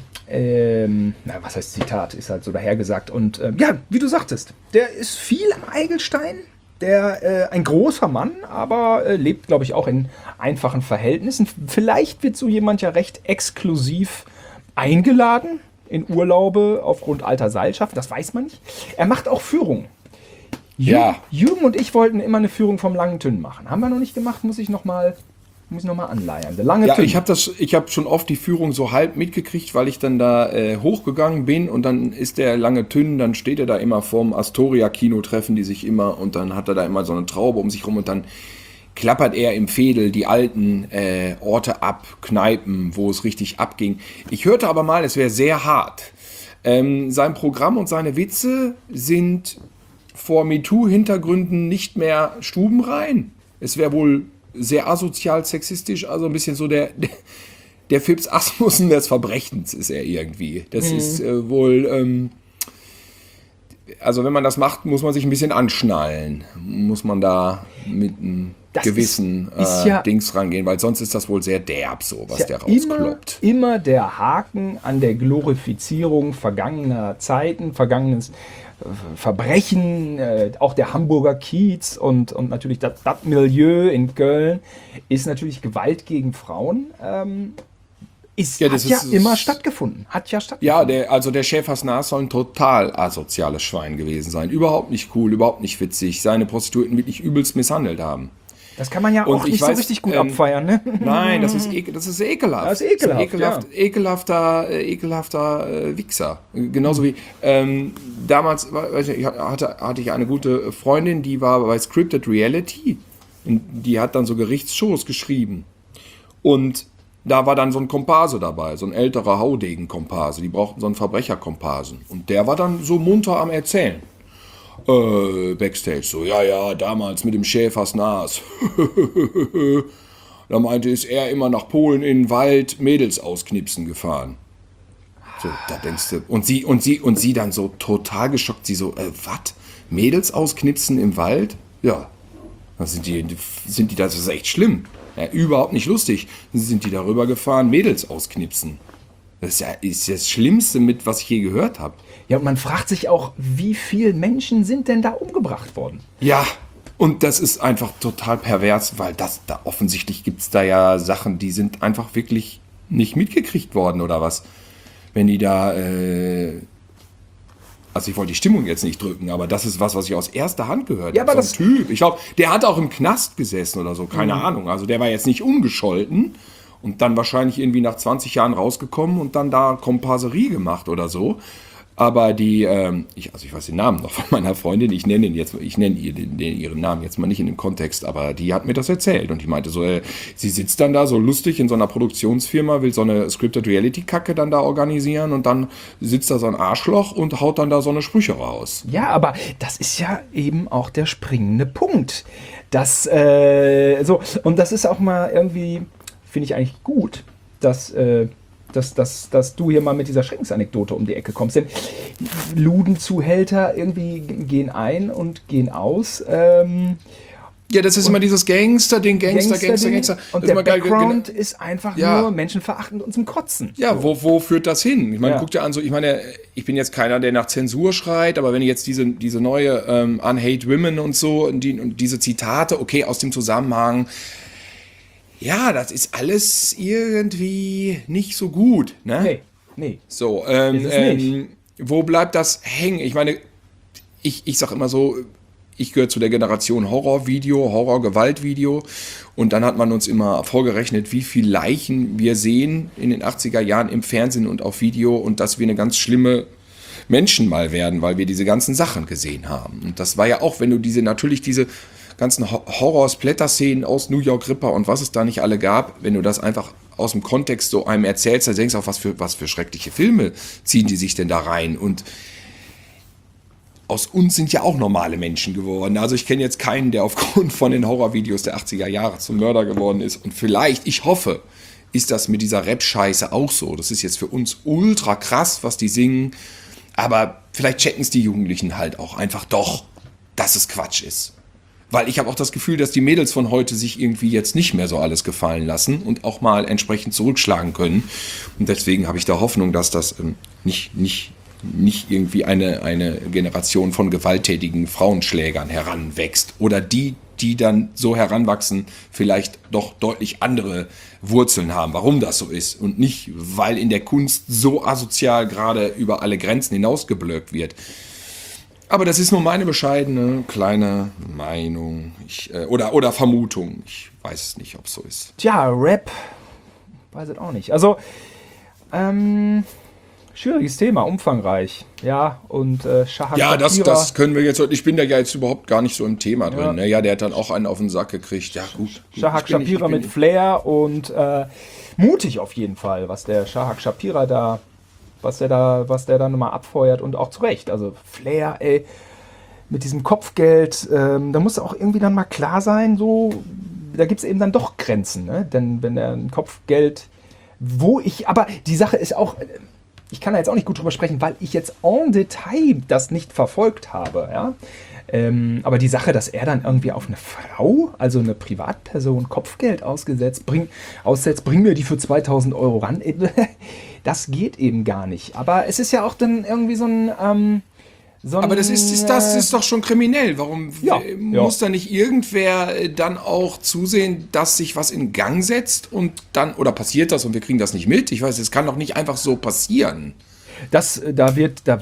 was heißt Zitat? Ist halt so dahergesagt. Und ja, wie du sagtest, der ist viel am Eigelstein. Ein großer Mann, aber lebt, glaube ich, auch in einfachen Verhältnissen. Vielleicht wird so jemand ja recht exklusiv eingeladen in Urlaube aufgrund alter Seilschaft. Das weiß man nicht. Er macht auch Führungen. Jürgen und ich wollten immer eine Führung vom Langen Thün machen. Haben wir noch nicht gemacht, muss ich noch mal anleiern. Der Lange Thün. Ich habe schon oft die Führung so halb mitgekriegt, weil ich dann da hochgegangen bin und dann ist der Lange Thün, dann steht er da immer vorm Astoria-Kino, treffen die sich immer und dann hat er da immer so eine Traube um sich rum und dann klappert er im Veedel die alten Orte ab, Kneipen, wo es richtig abging. Ich hörte aber mal, es wäre sehr hart. Sein Programm und seine Witze sind vor MeToo-Hintergründen nicht mehr stubenrein. Es wäre wohl sehr asozial, sexistisch, also ein bisschen so der Fips Asmussen des Verbrechens ist er irgendwie. Das ist wohl, also wenn man das macht, muss man sich ein bisschen anschnallen. Muss man da mit einem gewissen Dings rangehen, weil sonst ist das wohl sehr derb so, was der rauskloppt. Immer der Haken an der Glorifizierung vergangener Zeiten, vergangenes Verbrechen, auch der Hamburger Kiez und natürlich das Milieu in Köln ist natürlich Gewalt gegen Frauen. Hat immer stattgefunden. Ja, der Schäfers Naas soll ein total asoziales Schwein gewesen sein. Überhaupt nicht cool, überhaupt nicht witzig. Seine Prostituierten wirklich übelst misshandelt haben. Das kann man ja auch nicht so richtig gut abfeiern, ne? Nein, das ist ekelhaft. Das ist ekelhaft, ekelhafter Wichser. Genauso wie damals hatte ich eine gute Freundin, die war bei Scripted Reality. Und die hat dann so Gerichtsshows geschrieben. Und da war dann so ein Komparse dabei, so ein älterer Haudegen-Komparse. Die brauchten so einen Verbrecherkomparsen. Und der war dann so munter am Erzählen. Backstage, so, ja, damals mit dem Schäfers Nas. Da meinte, ist er immer nach Polen in den Wald Mädels ausknipsen gefahren. So, da denkst du, und sie dann so total geschockt, sie so, was? Mädels ausknipsen im Wald? Ja. Das sind die, das ist echt schlimm. Ja, überhaupt nicht lustig. Sind die darüber gefahren, Mädels ausknipsen. Das ist das Schlimmste mit, was ich je gehört habe. Ja, und man fragt sich auch, wie viele Menschen sind denn da umgebracht worden? Ja, und das ist einfach total pervers, weil da offensichtlich gibt es da ja Sachen, die sind einfach wirklich nicht mitgekriegt worden oder was. Wenn die da, also ich wollte die Stimmung jetzt nicht drücken, aber das ist was ich aus erster Hand gehört habe. Aber so ein Typ, ich glaube, der hat auch im Knast gesessen oder so, keine Ahnung. Also der war jetzt nicht ungescholten und dann wahrscheinlich irgendwie nach 20 Jahren rausgekommen und dann da Komparserie gemacht oder so. Aber ich weiß den Namen noch von meiner Freundin, ich nenne ihren Namen jetzt mal nicht in dem Kontext, aber die hat mir das erzählt und die meinte so, sie sitzt dann da so lustig in so einer Produktionsfirma, will so eine Scripted Reality Kacke dann da organisieren und dann sitzt da so ein Arschloch und haut dann da so eine Sprüche raus. Ja, aber das ist ja eben auch der springende Punkt. Und das ist auch mal irgendwie, finde ich eigentlich gut, dass du hier mal mit dieser Schreckens-Anekdote um die Ecke kommst. Denn Ludenzuhälter irgendwie gehen ein und gehen aus. Ja, das ist immer dieses Gangster-Ding, Gangster. Und der Background ist einfach nur menschenverachtend und zum Kotzen. Ja, wo führt das hin? Ich meine, guck dir an, so, ich bin jetzt keiner, der nach Zensur schreit, aber wenn ich jetzt diese neue Unhate Women und so, und diese Zitate, okay, aus dem Zusammenhang, ja, das ist alles irgendwie nicht so gut, ne? Nee. So, wo bleibt das hängen? Ich meine, ich sag immer so, ich gehöre zu der Generation Horror-Gewaltvideo und dann hat man uns immer vorgerechnet, wie viele Leichen wir sehen in den 80er Jahren im Fernsehen und auf Video und dass wir eine ganz schlimme Menschen mal werden, weil wir diese ganzen Sachen gesehen haben. Und das war ja auch, wenn du diese ganzen Horror-Splatter-Szenen aus New York Ripper und was es da nicht alle gab, wenn du das einfach aus dem Kontext so einem erzählst, dann denkst du auch, was für schreckliche Filme ziehen die sich denn da rein? Und aus uns sind ja auch normale Menschen geworden. Also ich kenne jetzt keinen, der aufgrund von den Horrorvideos der 80er Jahre zum Mörder geworden ist. Und vielleicht, ich hoffe, ist das mit dieser Rap-Scheiße auch so. Das ist jetzt für uns ultra krass, was die singen. Aber vielleicht checken es die Jugendlichen halt auch einfach doch, dass es Quatsch ist. Weil ich habe auch das Gefühl, dass die Mädels von heute sich irgendwie jetzt nicht mehr so alles gefallen lassen und auch mal entsprechend zurückschlagen können. Und deswegen habe ich da Hoffnung, dass das nicht irgendwie eine Generation von gewalttätigen Frauenschlägern heranwächst. Oder die dann so heranwachsen, vielleicht doch deutlich andere Wurzeln haben, warum das so ist. Und nicht, weil in der Kunst so asozial gerade über alle Grenzen hinausgeblökt wird. Aber das ist nur meine bescheidene, kleine Meinung oder Vermutung. Ich weiß es nicht, ob es so ist. Tja, Rap, weiß es auch nicht. Also, schwieriges Thema, umfangreich. Ja, und Shahak Ja, das können wir jetzt, ich bin da ja jetzt überhaupt gar nicht so im Thema drin. Ne? Ja, der hat dann auch einen auf den Sack gekriegt. Ja, gut. Shahak Shapira mit Flair und mutig auf jeden Fall, was der Shahak Shapira da was der da nochmal abfeuert und auch zu Recht. Also Flair, mit diesem Kopfgeld, da muss auch irgendwie dann mal klar sein, so, da gibt es eben dann doch Grenzen, ne? Denn wenn er ein Kopfgeld, aber die Sache ist auch, ich kann da jetzt auch nicht gut drüber sprechen, weil ich jetzt en Detail das nicht verfolgt habe, ja. Aber die Sache, dass er dann irgendwie auf eine Frau, also eine Privatperson, Kopfgeld aussetzt, bring mir die für 2.000 Euro ran, das geht eben gar nicht. Aber es ist ja auch dann irgendwie so ein... aber das ist doch schon kriminell. Warum muss da nicht irgendwer dann auch zusehen, dass sich was in Gang setzt und dann, oder passiert das und wir kriegen das nicht mit? Ich weiß, es kann doch nicht einfach so passieren.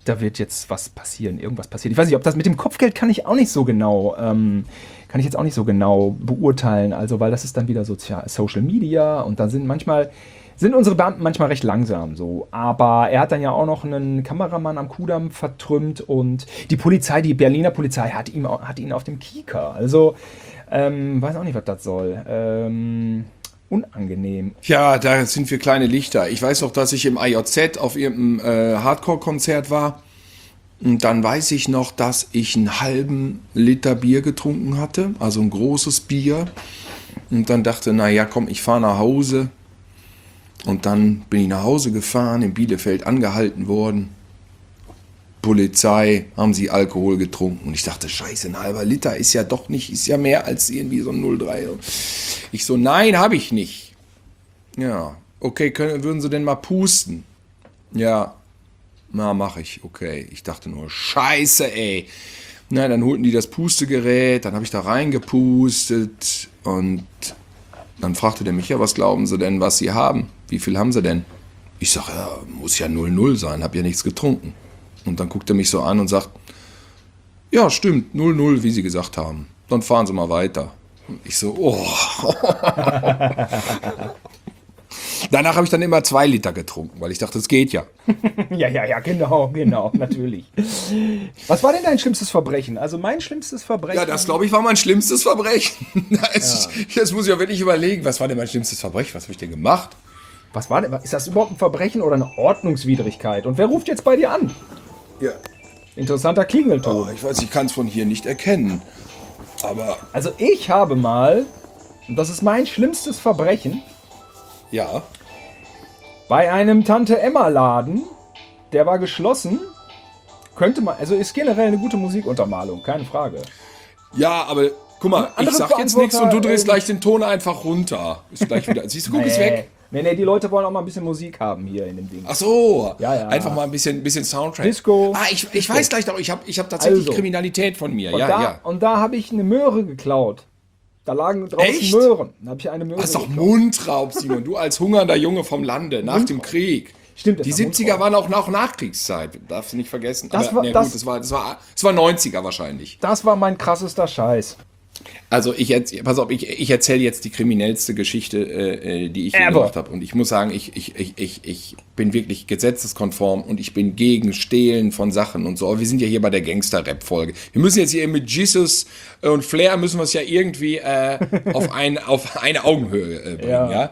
da wird jetzt was passieren, irgendwas passiert. Ich weiß nicht, ob das mit dem Kopfgeld kann ich jetzt auch nicht so genau beurteilen, also weil das ist dann wieder Social Media und dann sind unsere Beamten manchmal recht langsam so. Aber er hat dann ja auch noch einen Kameramann am Kudamm vertrümmt und die Berliner Polizei hat ihn auf dem Kieker. Also, weiß auch nicht, was das soll. Unangenehm. Ja, da sind wir kleine Lichter. Ich weiß auch, dass ich im AJZ auf irgendeinem Hardcore-Konzert war. Und dann weiß ich noch, dass ich einen halben Liter Bier getrunken hatte. Also ein großes Bier. Und dann dachte, naja, komm, ich fahre nach Hause. Und dann bin ich nach Hause gefahren, in Bielefeld angehalten worden. Polizei, haben sie Alkohol getrunken. Und ich dachte, scheiße, ein halber Liter ist ja doch nicht, ist ja mehr als irgendwie so ein 0,3. Ich so, nein, habe ich nicht. Ja, okay, würden Sie denn mal pusten? Ja, na, mache ich, okay. Ich dachte nur, scheiße, ey. Na, dann holten die das Pustegerät, dann habe ich da reingepustet und dann fragte der mich, ja, was glauben Sie denn, was Sie haben? Wie viel haben Sie denn? Ich sage, ja, muss ja 0,0 sein, habe ja nichts getrunken. Und dann guckt er mich so an und sagt, ja, stimmt, 0,0, wie Sie gesagt haben. Dann fahren Sie mal weiter. Und ich so, oh. Danach habe ich dann immer 2 Liter getrunken, weil ich dachte, es geht ja. Ja, genau, natürlich. Was war denn dein schlimmstes Verbrechen? Also mein schlimmstes Verbrechen... Ja, das glaube ich war mein schlimmstes Verbrechen. Jetzt muss ich ja wirklich überlegen, was war denn mein schlimmstes Verbrechen? Was habe ich denn gemacht? Was war denn? Ist das überhaupt ein Verbrechen oder eine Ordnungswidrigkeit? Und wer ruft jetzt bei dir an? Ja. Interessanter Klingelton. Oh, ich weiß, ich kann es von hier nicht erkennen. Aber... Also ich habe mal, und das ist mein schlimmstes Verbrechen... Ja. Bei einem Tante-Emma-Laden, der war geschlossen, also ist generell eine gute Musikuntermalung, keine Frage. Ja, aber guck mal, ich sag jetzt nichts und du drehst gleich den Ton einfach runter. Ist gleich wieder. Siehst du, guck, ist weg. Nee, die Leute wollen auch mal ein bisschen Musik haben hier in dem Ding. Ach so, ja. Einfach mal ein bisschen Soundtrack. Disco. Ich weiß gleich noch, ich hab tatsächlich also, Kriminalität von mir. Und da habe ich eine Möhre geklaut. Da lagen draußen Echt? Möhren. Da habe ich eine Möhre. Das ist doch Mundraub, Simon. Du als hungernder Junge vom Lande, nach dem Krieg. Stimmt. Die 70er waren auch Nachkriegszeit. Darfst du nicht vergessen. Das war 90er wahrscheinlich. Das war mein krassester Scheiß. Also pass auf, ich erzähle jetzt die kriminellste Geschichte, die ich je gemacht habe. Und ich muss sagen, ich bin wirklich gesetzeskonform und ich bin gegen Stehlen von Sachen und so. Aber wir sind ja hier bei der Gangster-Rap-Folge. Wir müssen jetzt hier mit Jesus und Flair müssen wir es ja irgendwie auf eine Augenhöhe bringen.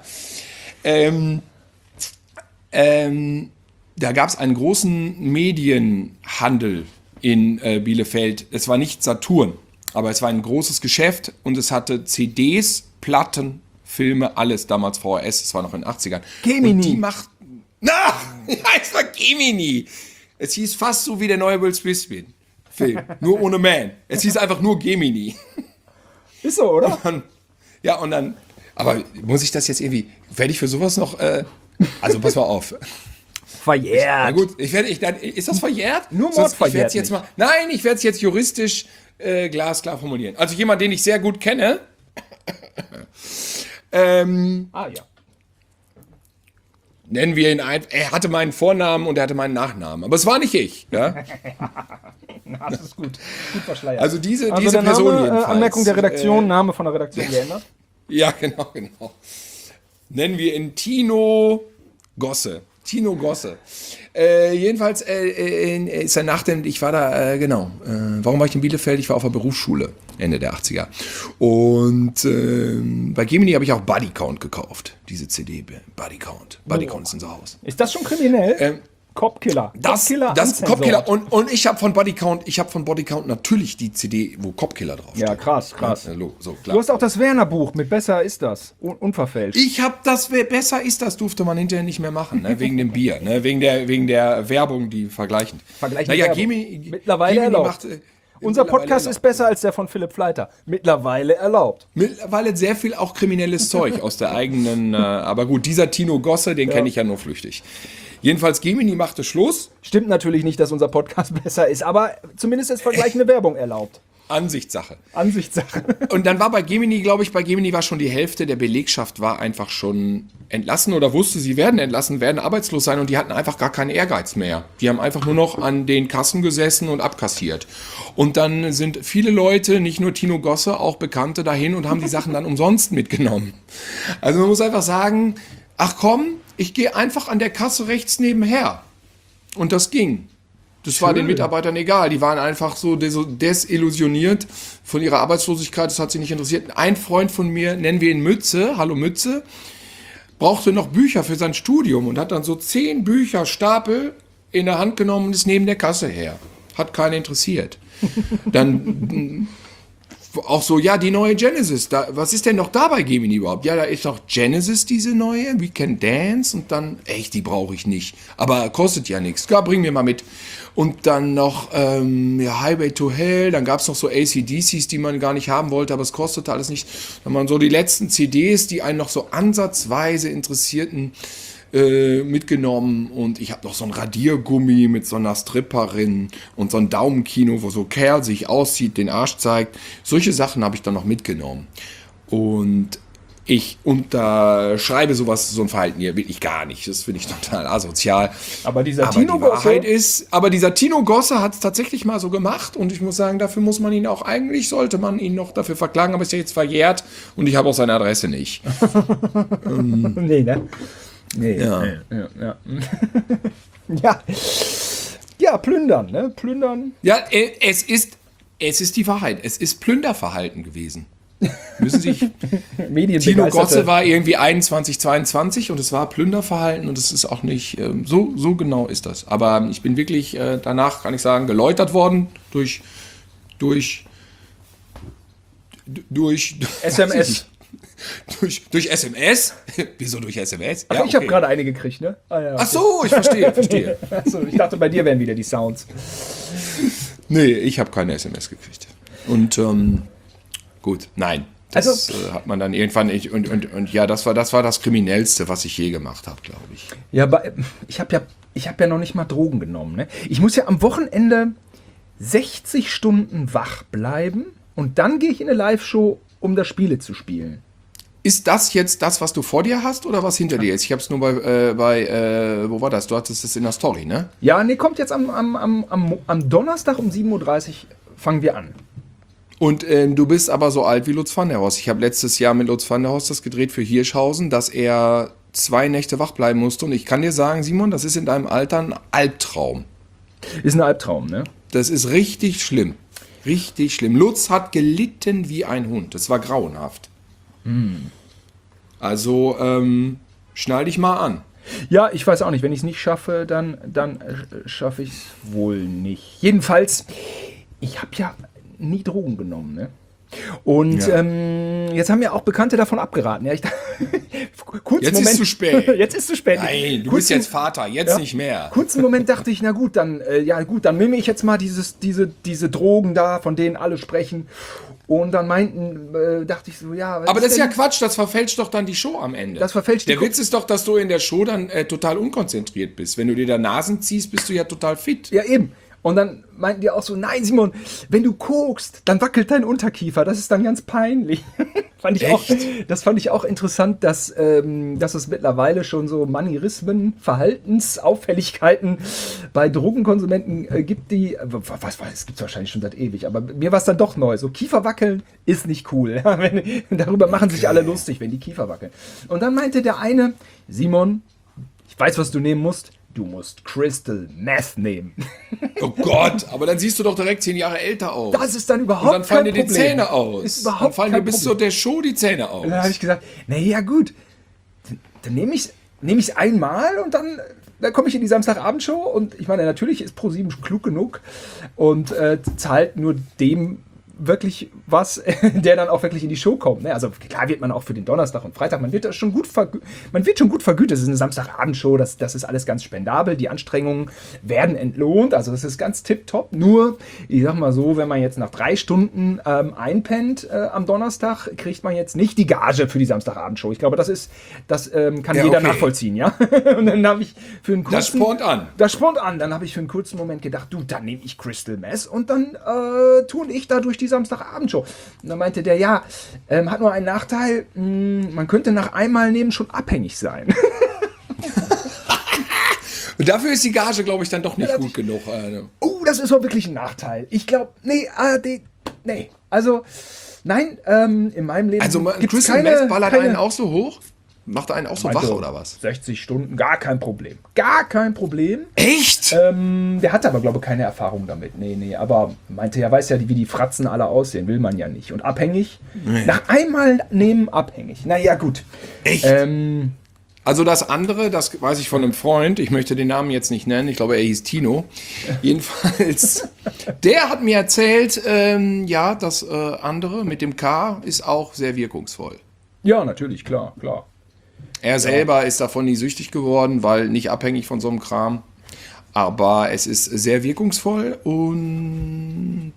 Ja? Da gab es einen großen Medienhandel in Bielefeld. Es war nicht Saturn. Aber es war ein großes Geschäft und es hatte CDs, Platten, Filme, alles, damals VHS, es war noch in den 80ern. Gemini. Und die macht... es war Gemini. Es hieß fast so wie der neue Will Smith-Film. Nur ohne Man. Es hieß einfach nur Gemini. Ist so, oder? Und dann... Aber muss ich das jetzt irgendwie... Werde ich für sowas noch... also pass mal auf. Verjährt. Na gut, ist das verjährt? Nur Mord verjährt. Ich werde es jetzt juristisch... glasklar formulieren. Also jemand, den ich sehr gut kenne. Ja. Nennen wir ihn er hatte meinen Vornamen und er hatte meinen Nachnamen. Aber es war nicht ich. Ja? Das ist gut. Gut verschleiert. Also diese Name, Person jedenfalls. Anmerkung der Redaktion, Name von der Redaktion geändert. Ja, genau. Nennen wir ihn Tino Gosse. Jedenfals ist er nach dem, ich war da, warum war ich in Bielefeld? Ich war auf der Berufsschule, Ende der 80er. Und bei Gemini habe ich auch Body Count gekauft, diese CD, Body Count. Body Count ist unser Haus. Ist das schon kriminell? Copkiller. Copkiller. Und ich habe von Body Count natürlich die CD, wo Copkiller draufsteht. Ja, krass. Ja, so, klar. Du hast auch das Werner-Buch mit Besser ist das. Unverfälscht. Ich habe das, Besser ist das, durfte man hinterher nicht mehr machen, ne? Wegen dem Bier, ne? wegen der Werbung, die vergleichend. Naja, mittlerweile erlaubt. Unser Podcast ist besser als der von Philipp Fleiter. Mittlerweile erlaubt. Mittlerweile sehr viel auch kriminelles Zeug aus der eigenen, aber gut, dieser Tino Gosse, den kenne ich ja nur flüchtig. Jedenfalls, Gemini machte Schluss. Stimmt natürlich nicht, dass unser Podcast besser ist, aber zumindest ist vergleichende Werbung erlaubt. Ansichtssache. Ansichtssache. Und dann war bei Gemini, glaube ich, war schon die Hälfte der Belegschaft war einfach schon entlassen oder wusste, sie werden entlassen, werden arbeitslos sein und die hatten einfach gar keinen Ehrgeiz mehr. Die haben einfach nur noch an den Kassen gesessen und abkassiert. Und dann sind viele Leute, nicht nur Tino Gosse, auch Bekannte dahin und haben die Sachen dann umsonst mitgenommen. Also man muss einfach sagen, ach komm, ich gehe einfach an der Kasse rechts nebenher. Und das ging. Das war den Mitarbeitern egal. Die waren einfach so desillusioniert von ihrer Arbeitslosigkeit. Das hat sie nicht interessiert. Ein Freund von mir, nennen wir ihn Mütze, hallo Mütze, brauchte noch Bücher für sein Studium und hat dann so 10 Bücherstapel in der Hand genommen und ist neben der Kasse her. Hat keinen interessiert. Dann auch so, ja, die neue Genesis. Was ist denn noch da bei Gemini überhaupt? Ja, da ist doch Genesis, diese neue, We Can Dance. Und dann, echt, die brauche ich nicht. Aber kostet ja nichts. Ja, bring mir mal mit. Und dann noch Highway to Hell. Dann gab es noch so AC/DCs, die man gar nicht haben wollte, aber es kostete alles nicht. Dann waren so die letzten CDs, die einen noch so ansatzweise interessierten, mitgenommen. Und ich habe noch so ein Radiergummi mit so einer Stripperin und so ein Daumenkino, wo so ein Kerl sich auszieht, den Arsch zeigt. Solche Sachen habe ich dann noch mitgenommen. Und ich unterschreibe so ein Verhalten hier wirklich gar nicht. Das finde ich total asozial. Aber dieser Tino Gosse dieser Tino Gosse hat es tatsächlich mal so gemacht und ich muss sagen, dafür muss man ihn auch, eigentlich sollte man ihn noch dafür verklagen, aber ist ja jetzt verjährt und ich habe auch seine Adresse nicht. Nee, ne? Nee. Ja. Ja. Ja. Ja, plündern, ne? Plündern. Ja, es ist die Wahrheit. Es ist Plünderverhalten gewesen. Müssen sich. Tino Gosse war irgendwie 21, 22 und es war Plünderverhalten und es ist auch nicht, so genau ist das. Aber ich bin wirklich danach, kann ich sagen, geläutert worden durch SMS. Durch SMS? Wieso durch SMS? Ach, ja, okay. Ich habe gerade eine gekriegt, ne? Ah, ja, okay. Ach so, ich verstehe. Also, ich dachte, bei dir wären wieder die Sounds. Nee, ich habe keine SMS gekriegt. Und gut, nein. Das hat man dann irgendwann nicht. Und ja, das war das Kriminellste, was ich je gemacht habe, glaube ich. Ja, aber ich habe ja noch nicht mal Drogen genommen, ne? Ich muss ja am Wochenende 60 Stunden wach bleiben und dann gehe ich in eine Live-Show, um das Spiele zu spielen. Ist das jetzt das, was du vor dir hast oder was hinter dir ist? Ich habe es nur bei wo war das? Du hattest es in der Story, ne? Ja, nee, kommt jetzt am Donnerstag um 7.30 Uhr fangen wir an. Und du bist aber so alt wie Lutz van der Horst. Ich habe letztes Jahr mit Lutz van der Horst das gedreht für Hirschhausen, dass er 2 Nächte wach bleiben musste. Und ich kann dir sagen, Simon, das ist in deinem Alter ein Albtraum. Ist ein Albtraum, ne? Das ist richtig schlimm. Richtig schlimm. Lutz hat gelitten wie ein Hund. Das war grauenhaft. Also, schnall dich mal an. Ja, ich weiß auch nicht. Wenn ich es nicht schaffe, dann schaffe ich es wohl nicht. Jedenfalls, ich habe ja nie Drogen genommen, ne? Und jetzt haben ja auch Bekannte davon abgeraten. Ja, jetzt ist es zu spät. Jetzt ist zu spät. Nein, du bist jetzt Vater, jetzt nicht mehr. Kurzen Moment dachte ich, na gut, dann nehme ich jetzt mal diese Drogen da, von denen alle sprechen. Und dann dachte ich so, ja. Aber das ist ja Quatsch, das verfälscht doch dann die Show am Ende. Das verfälscht Der Witz ist doch, dass du in der Show dann total unkonzentriert bist. Wenn du dir da Nasen ziehst, bist du ja total fit. Ja, eben. Und dann meinten die auch so, nein Simon, wenn du guckst, dann wackelt dein Unterkiefer, das ist dann ganz peinlich. Das fand ich auch interessant, dass es mittlerweile schon so Manierismen, Verhaltensauffälligkeiten bei Drogenkonsumenten gibt, die, es gibt es wahrscheinlich schon seit ewig, aber mir war es dann doch neu. So Kieferwackeln ist nicht cool. Darüber machen sich alle lustig, wenn die Kiefer wackeln. Und dann meinte der eine, Simon, ich weiß, was du nehmen musst. Du musst Crystal Meth nehmen. Oh Gott, aber dann siehst du doch direkt 10 Jahre älter aus. Das ist dann überhaupt kein Problem. Und dann fallen dir die Zähne aus. Ist überhaupt dann fallen dir bis zu der Show die Zähne aus. Und dann habe ich gesagt, naja gut, dann nehme ich einmal und dann komme ich in die Samstagabendshow und ich meine, natürlich ist ProSieben klug genug und zahlt nur dem wirklich was, der dann auch wirklich in die Show kommt. Ne? Also klar wird man auch für den Donnerstag und Freitag, man wird schon gut vergütet. Das ist eine Samstagabendshow, das ist alles ganz spendabel. Die Anstrengungen werden entlohnt, also das ist ganz tipptopp. Nur, ich sag mal so, wenn man jetzt nach 3 Stunden einpennt am Donnerstag, kriegt man jetzt nicht die Gage für die Samstagabendshow. Ich glaube, das kann jeder nachvollziehen, ja. Und dann habe ich für einen kurzen... Das spornt an. Dann habe ich für einen kurzen Moment gedacht, du, dann nehme ich Crystal Meth und dann tue ich da durch die die Samstagabendshow. Und dann meinte der, ja, hat nur einen Nachteil, man könnte nach einmal nehmen schon abhängig sein. Und dafür ist die Gage, glaube ich, dann doch nicht gut genug. Das ist doch wirklich ein Nachteil. Ich glaube, nee. Also, nein, in meinem Leben also gibt's Crystal Meth ballert einen auch so hoch? Macht er einen auch so wach oder was? 60 Stunden, gar kein Problem. Gar kein Problem. Echt? Der hatte aber, glaube ich, keine Erfahrung damit. Nee, aber meinte, er weiß ja, wie die Fratzen alle aussehen. Will man ja nicht. Und abhängig? Nee. Nach einmal nehmen abhängig. Naja, gut. Echt? Also das andere, das weiß ich von einem Freund, ich möchte den Namen jetzt nicht nennen, ich glaube, er hieß Tino. Jedenfalls, der hat mir erzählt, ja, das andere mit dem K ist auch sehr wirkungsvoll. Ja, natürlich, klar. Er selber ist davon nie süchtig geworden, weil nicht abhängig von so einem Kram. Aber es ist sehr wirkungsvoll und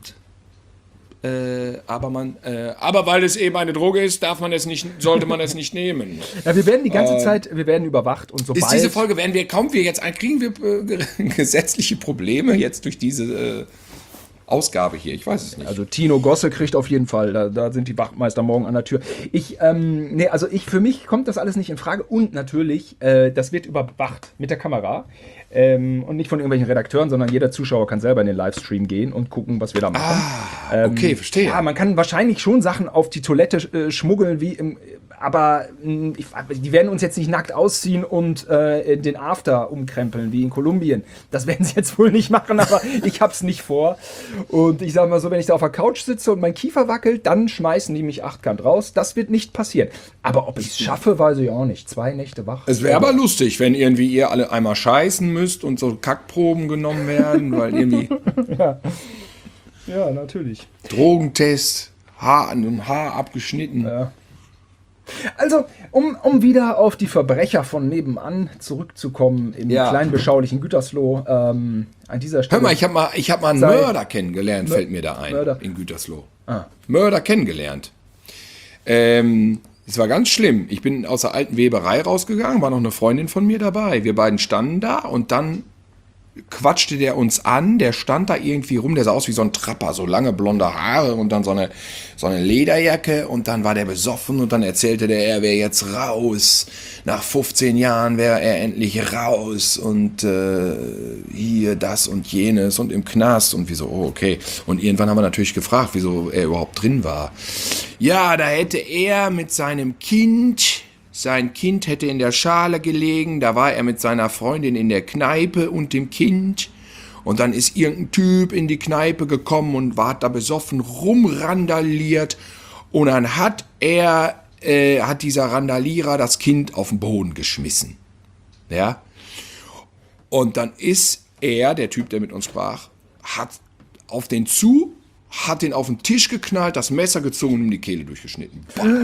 aber weil es eben eine Droge ist, sollte man es nicht nehmen. Ja, wir werden die ganze Zeit, überwacht und sobald... Ist diese Folge, kriegen wir gesetzliche Probleme jetzt durch diese Ausgabe hier? Ich weiß es nicht. Also Tino Gosse kriegt auf jeden Fall, da sind die Wachtmeister morgen an der Tür. Für mich kommt das alles nicht in Frage und natürlich, das wird überwacht mit der Kamera. Und nicht von irgendwelchen Redakteuren, sondern jeder Zuschauer kann selber in den Livestream gehen und gucken, was wir da machen. Okay, verstehe. Ja, man kann wahrscheinlich schon Sachen auf die Toilette schmuggeln, aber die werden uns jetzt nicht nackt ausziehen und den After umkrempeln, wie in Kolumbien. Das werden sie jetzt wohl nicht machen, aber ich hab's nicht vor. Und ich sag mal so, wenn ich da auf der Couch sitze und mein Kiefer wackelt, dann schmeißen die mich achtkant raus. Das wird nicht passieren. Aber ob ich es schaffe, weiß ich auch nicht. 2 Nächte wach. Es wäre aber lustig, wenn irgendwie ihr alle einmal scheißen müsst und so Kackproben genommen werden, weil irgendwie... Ja, natürlich. Drogentest, Haar abgeschnitten. Ja. Also, um wieder auf die Verbrecher von nebenan zurückzukommen, im kleinen beschaulichen Gütersloh, an dieser Stelle... Hör mal, ich hab mal einen Mörder kennengelernt, fällt mir da ein, in Gütersloh. Mörder kennengelernt. Es war ganz schlimm. Ich bin aus der alten Weberei rausgegangen, war noch eine Freundin von mir dabei. Wir beiden standen da und dann quatschte der uns an, der stand da irgendwie rum, der sah aus wie so ein Trapper, so lange blonde Haare und dann so eine Lederjacke und dann war der besoffen und dann erzählte der, er wäre jetzt raus, nach 15 Jahren wäre er endlich raus und hier das und jenes und im Knast und wieso, okay. Und irgendwann haben wir natürlich gefragt, wieso er überhaupt drin war. Ja, da hätte er mit seinem Kind... Sein Kind hätte in der Schale gelegen, da war er mit seiner Freundin in der Kneipe und dem Kind. Und dann ist irgendein Typ in die Kneipe gekommen und war da besoffen rumrandaliert. Und dann hat dieser Randalierer das Kind auf den Boden geschmissen. Ja. Und dann ist der Typ, der mit uns sprach, hat den auf den Tisch geknallt, das Messer gezogen und ihm die Kehle durchgeschnitten.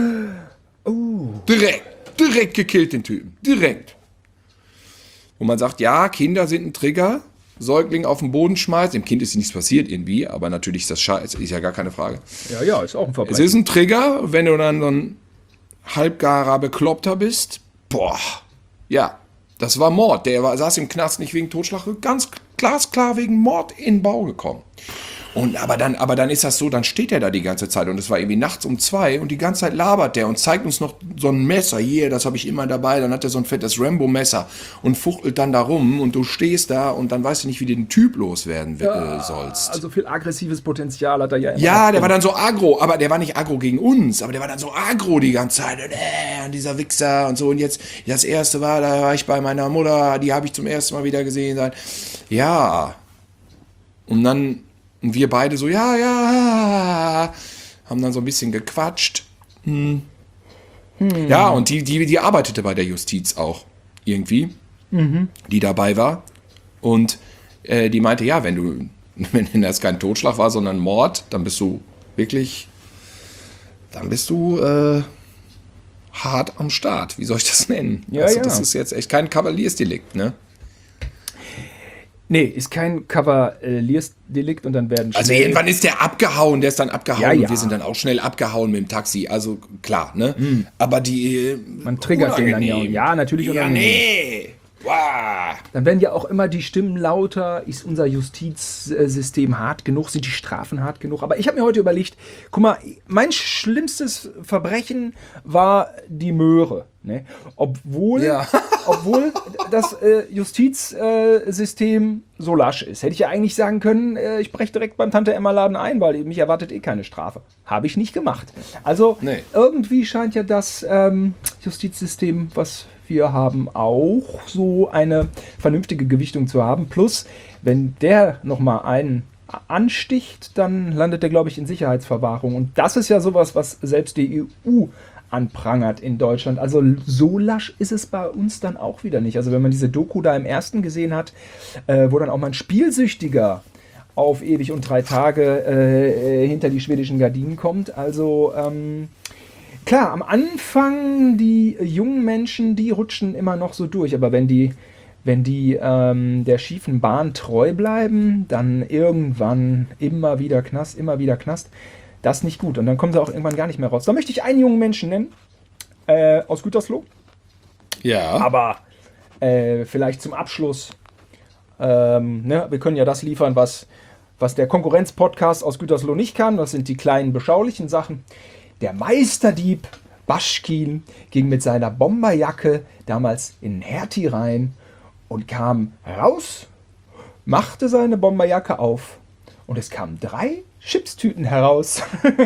Direkt gekillt den Typen. Direkt. Wo man sagt, ja, Kinder sind ein Trigger. Säugling auf den Boden schmeißt. Dem Kind ist nichts passiert irgendwie, aber natürlich ist das Scheiße, ist ja gar keine Frage. Ja, ist auch ein Verbrechen. Es ist ein Trigger, wenn du dann so ein halbgarer Bekloppter bist. Boah. Ja, das war Mord. Der saß im Knast nicht wegen Totschlag, ganz glasklar wegen Mord in den Bau gekommen. Aber dann ist das so, dann steht er da die ganze Zeit und es war irgendwie nachts um 2 und die ganze Zeit labert der und zeigt uns noch so ein Messer, hier, das habe ich immer dabei, dann hat er so ein fettes Rambo-Messer und fuchtelt dann da rum und du stehst da und dann weißt du nicht, wie du den Typ loswerden sollst. Also viel aggressives Potenzial hat er ja immer. Ja, der war dann so aggro, aber der war nicht aggro gegen uns, aber der war dann so aggro die ganze Zeit und dieser Wichser und so und jetzt, das erste war, da war ich bei meiner Mutter, die habe ich zum ersten Mal wieder gesehen. Ja, und dann... Und wir beide so, ja, haben dann so ein bisschen gequatscht. Ja, und die arbeitete bei der Justiz auch irgendwie, die dabei war. Und die meinte, ja, wenn das kein Totschlag war, sondern Mord, dann bist du hart am Start. Wie soll ich das nennen? Ja, also, das ist jetzt echt kein Kavaliersdelikt, ne? Nee, ist kein Kavaliersdelikt und dann werden also irgendwann ist der abgehauen, der ist dann abgehauen und wir sind dann auch schnell abgehauen mit dem Taxi, also klar, ne? Aber man triggert den dann ja. Ja, natürlich. Ja, nee. Dann werden ja auch immer die Stimmen lauter. Ist unser Justizsystem hart genug? Sind die Strafen hart genug? Aber ich habe mir heute überlegt, guck mal, mein schlimmstes Verbrechen war die Möhre. Ne? Obwohl das Justizsystem so lasch ist. Hätte ich ja eigentlich sagen können, ich breche direkt beim Tante-Emma-Laden ein, weil mich erwartet keine Strafe. Habe ich nicht gemacht. Also irgendwie scheint ja das Justizsystem, was wir haben, auch so eine vernünftige Gewichtung zu haben. Plus, wenn der nochmal einen ansticht, dann landet der, glaube ich, in Sicherheitsverwahrung. Und das ist ja sowas, was selbst die EU anprangert in Deutschland. Also so lasch ist es bei uns dann auch wieder nicht. Also wenn man diese Doku da im ersten gesehen hat, wo dann auch mal ein Spielsüchtiger auf ewig und 3 Tage hinter die schwedischen Gardinen kommt. Also klar, am Anfang die jungen Menschen, die rutschen immer noch so durch. Aber wenn die der schiefen Bahn treu bleiben, dann irgendwann immer wieder Knast. Das ist nicht gut. Und dann kommen sie auch irgendwann gar nicht mehr raus. Da möchte ich einen jungen Menschen nennen, aus Gütersloh. Ja. Aber vielleicht zum Abschluss, wir können ja das liefern, was der Konkurrenz-Podcast aus Gütersloh nicht kann. Das sind die kleinen, beschaulichen Sachen. Der Meisterdieb Baschkin ging mit seiner Bomberjacke damals in Hertie rein und kam raus, machte seine Bomberjacke auf und es kamen 3 Chipstüten heraus,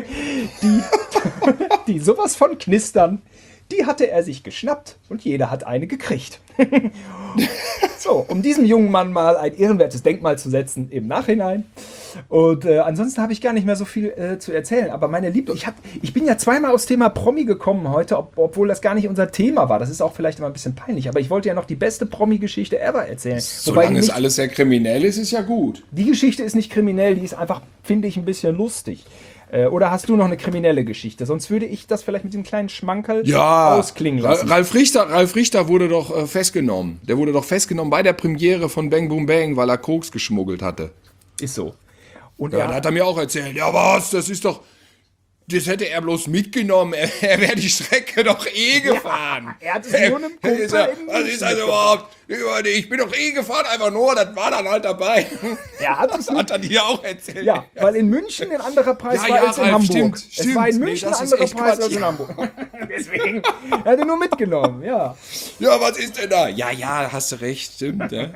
die sowas von knistern. Die hatte er sich geschnappt und jeder hat eine gekriegt. So, um diesem jungen Mann mal ein ehrenwertes Denkmal zu setzen im Nachhinein. Und ansonsten habe ich gar nicht mehr so viel zu erzählen. Aber meine Liebe, ich bin ja zweimal aufs Thema Promi gekommen heute, obwohl das gar nicht unser Thema war. Das ist auch vielleicht immer ein bisschen peinlich. Aber ich wollte ja noch die beste Promi-Geschichte ever erzählen. Solange es alles sehr kriminell ist, ist ja gut. Die Geschichte ist nicht kriminell, die ist einfach, finde ich, ein bisschen lustig. Oder hast du noch eine kriminelle Geschichte? Sonst würde ich das vielleicht mit dem kleinen Schmankerl ausklingen lassen. Ralf Richter wurde doch festgenommen. Der wurde doch festgenommen bei der Premiere von Bang Boom Bang, weil er Koks geschmuggelt hatte. Ist so. Und da hat er mir auch erzählt, ja was, das hätte er bloß mitgenommen, er wäre die Strecke doch gefahren. Er hat es nur einem Kumpel was ist das überhaupt? Ich bin doch gefahren, einfach nur, das war dann halt dabei. Hat er dir auch erzählt. Ja, weil in München ein anderer Preis war als in Hamburg. Stimmt. Es war in München ein anderer Preis als in Hamburg. Deswegen hat er nur mitgenommen, ja. Ja, was ist denn da? Ja, hast du recht, stimmt. Ja.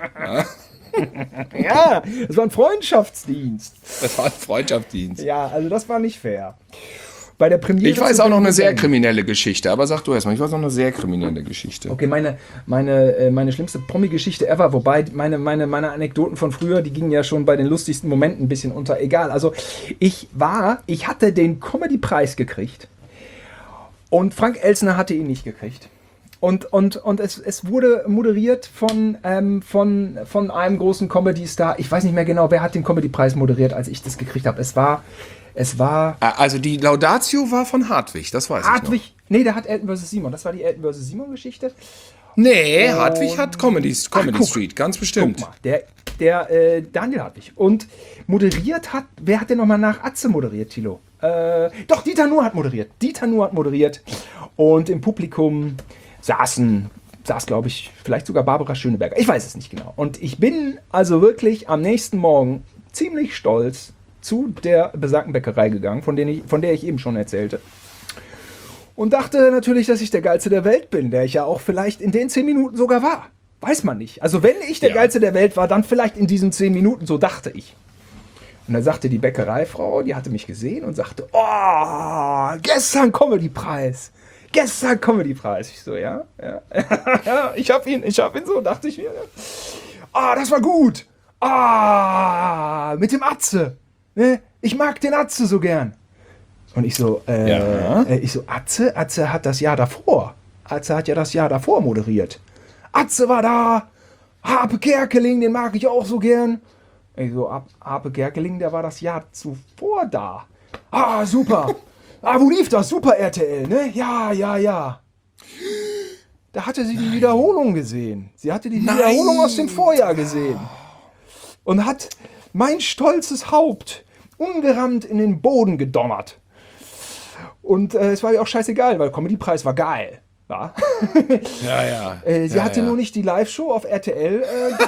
Ja, das war ein Freundschaftsdienst. Ja, also das war nicht fair. Bei der Premiere. Ich weiß auch noch eine sehr kriminelle Geschichte, aber sag du erstmal, ich weiß noch eine sehr kriminelle Geschichte. Okay, meine schlimmste Promi-Geschichte ever, wobei meine Anekdoten von früher, die gingen ja schon bei den lustigsten Momenten ein bisschen unter. Egal, also ich hatte den Comedy-Preis gekriegt und Frank Elsner hatte ihn nicht gekriegt. Und es wurde moderiert von einem großen Comedy-Star. Ich weiß nicht mehr genau, wer hat den Comedy-Preis moderiert, als ich das gekriegt habe. Es war... Also die Laudatio war von Hartwig, das weiß ich noch. Nee, der hat Elton vs. Simon. Das war die Elton vs. Simon-Geschichte. Nee, Hartwig hat Comedy Street, ganz bestimmt. Guck mal, der Daniel Hartwig. Und moderiert hat, wer hat denn nochmal nach Atze moderiert, Thilo? Doch, Dieter Nuhr hat moderiert. Und im Publikum saß, glaube ich, vielleicht sogar Barbara Schöneberger. Ich weiß es nicht genau. Und ich bin also wirklich am nächsten Morgen ziemlich stolz zu der besagten Bäckerei gegangen, von der ich eben schon erzählte. Und dachte natürlich, dass ich der Geilste der Welt bin, der ich ja auch vielleicht in den 10 Minuten sogar war. Weiß man nicht. Also wenn ich der Geilste der Welt war, dann vielleicht in diesen 10 Minuten, so dachte ich. Und dann sagte die Bäckereifrau, die hatte mich gesehen und sagte, oh, gestern Comedy-Preis. Ich so, ja, ich hab ihn so, dachte ich mir. Ah, das war gut. Ah, mit dem Atze. Ne? Ich mag den Atze so gern. Und ich so, Atze hat das Jahr davor. Atze hat ja das Jahr davor moderiert. Atze war da. Harpe Kerkeling, den mag ich auch so gern. Ich so, Harpe Kerkeling, der war das Jahr zuvor da. Ah, super. Wo lief das? Super RTL, ne? Ja. Da hatte sie die Wiederholung gesehen. Sie hatte die Wiederholung aus dem Vorjahr gesehen. Und hat mein stolzes Haupt ungerammt in den Boden gedonnert. Und es war ja auch scheißegal, weil Comedy-Preis war geil. Ja. Ja. Sie hatte nur nicht die Live-Show auf RTL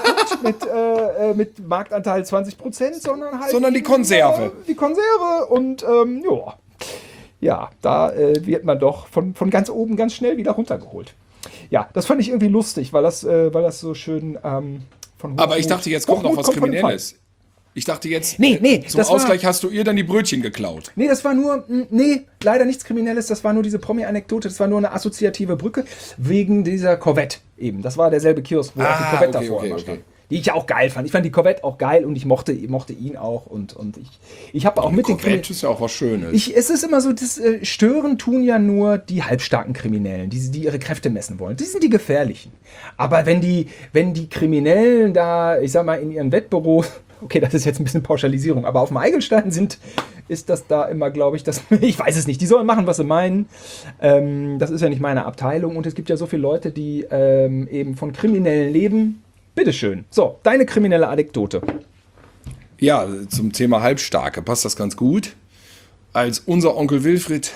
geguckt mit Marktanteil 20%, sondern halt. Sondern die Konserve. Die Konserve und ja. Ja, da wird man doch von ganz oben ganz schnell wieder runtergeholt. Ja, das fand ich irgendwie lustig, weil das so schön von Hochmut. Aber ich dachte, jetzt kommt noch was Kriminelles. Ich dachte jetzt, zum das Ausgleich hast du ihr dann die Brötchen geklaut. Nee, das war nur, leider nichts Kriminelles, das war nur diese Promi-Anekdote, das war nur eine assoziative Brücke wegen dieser Corvette eben. Das war derselbe Kiosk, wo auch die Corvette davor immer stand. Die ich ja auch geil fand. Ich fand die Corvette auch geil und ich mochte ihn auch und ich habe auch mit den Corvette ist ja auch was Schönes. Es ist immer so, das Stören tun ja nur die halbstarken Kriminellen, die ihre Kräfte messen wollen. Die sind die gefährlichen. Aber wenn die Kriminellen da, ich sag mal, in ihren Wettbüro, okay, das ist jetzt ein bisschen Pauschalisierung, aber auf dem Eigelstein sind, ist das da immer, glaube ich, ich weiß es nicht. Die sollen machen, was sie meinen. Das ist ja nicht meine Abteilung und es gibt ja so viele Leute, die eben von Kriminellen leben. Bitteschön. So, deine kriminelle Anekdote. Ja, zum Thema Halbstarke passt das ganz gut. Als unser Onkel Wilfried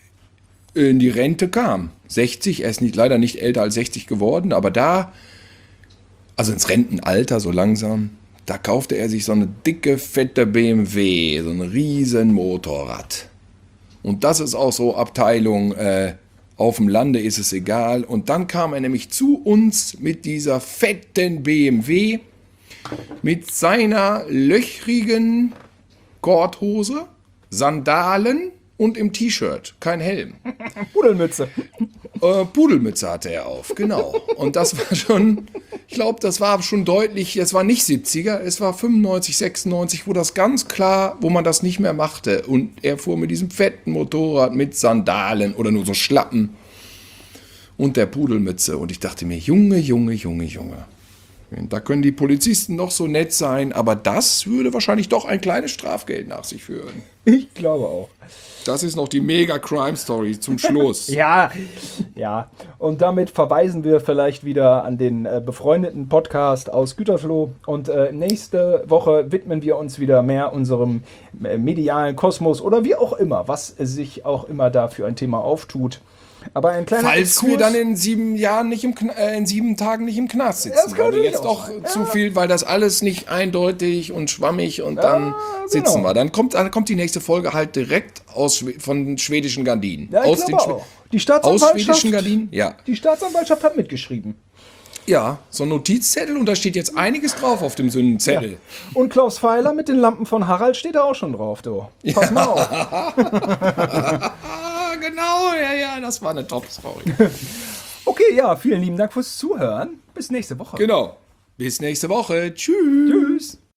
in die Rente kam, 60, er ist leider nicht älter als 60 geworden, aber also ins Rentenalter so langsam, da kaufte er sich so eine dicke, fette BMW, so ein riesen Motorrad. Und das ist auch so Abteilung, auf dem Lande ist es egal. Und dann kam er nämlich zu uns mit dieser fetten BMW, mit seiner löchrigen Korthose, Sandalen und im T-Shirt, kein Helm. Pudelmütze. Pudelmütze hatte er auf, genau. Und das war schon, ich glaube, das war schon deutlich, es war nicht 70er, es war 95, 96, wo man das nicht mehr machte. Und er fuhr mit diesem fetten Motorrad mit Sandalen oder nur so Schlappen und der Pudelmütze. Und ich dachte mir, Junge. Da können die Polizisten noch so nett sein, aber das würde wahrscheinlich doch ein kleines Strafgeld nach sich führen. Ich glaube auch. Das ist noch die Mega-Crime-Story zum Schluss. Ja. Und damit verweisen wir vielleicht wieder an den befreundeten Podcast aus Gütersloh. Und nächste Woche widmen wir uns wieder mehr unserem medialen Kosmos oder wie auch immer, was sich auch immer da für ein Thema auftut. Aber ein kleiner Falls wir dann in 7 Tagen nicht im Knast sitzen. Das kann weil jetzt doch zu viel, weil das alles nicht eindeutig und schwammig und dann sitzen wir. Dann kommt die nächste Folge halt direkt von schwedischen Gardinen. Ja, aus die Staatsanwaltschaft, schwedischen Gardinen? Ja. Die Staatsanwaltschaft hat mitgeschrieben. Ja, so ein Notizzettel und da steht jetzt einiges drauf auf dem Zettel. Ja. Und Klaus Pfeiler mit den Lampen von Harald steht da auch schon drauf, du. Pass mal auf. Genau, ja, das war eine Top-Story. Okay, ja, vielen lieben Dank fürs Zuhören. Bis nächste Woche. Genau. Bis nächste Woche. Tschüss.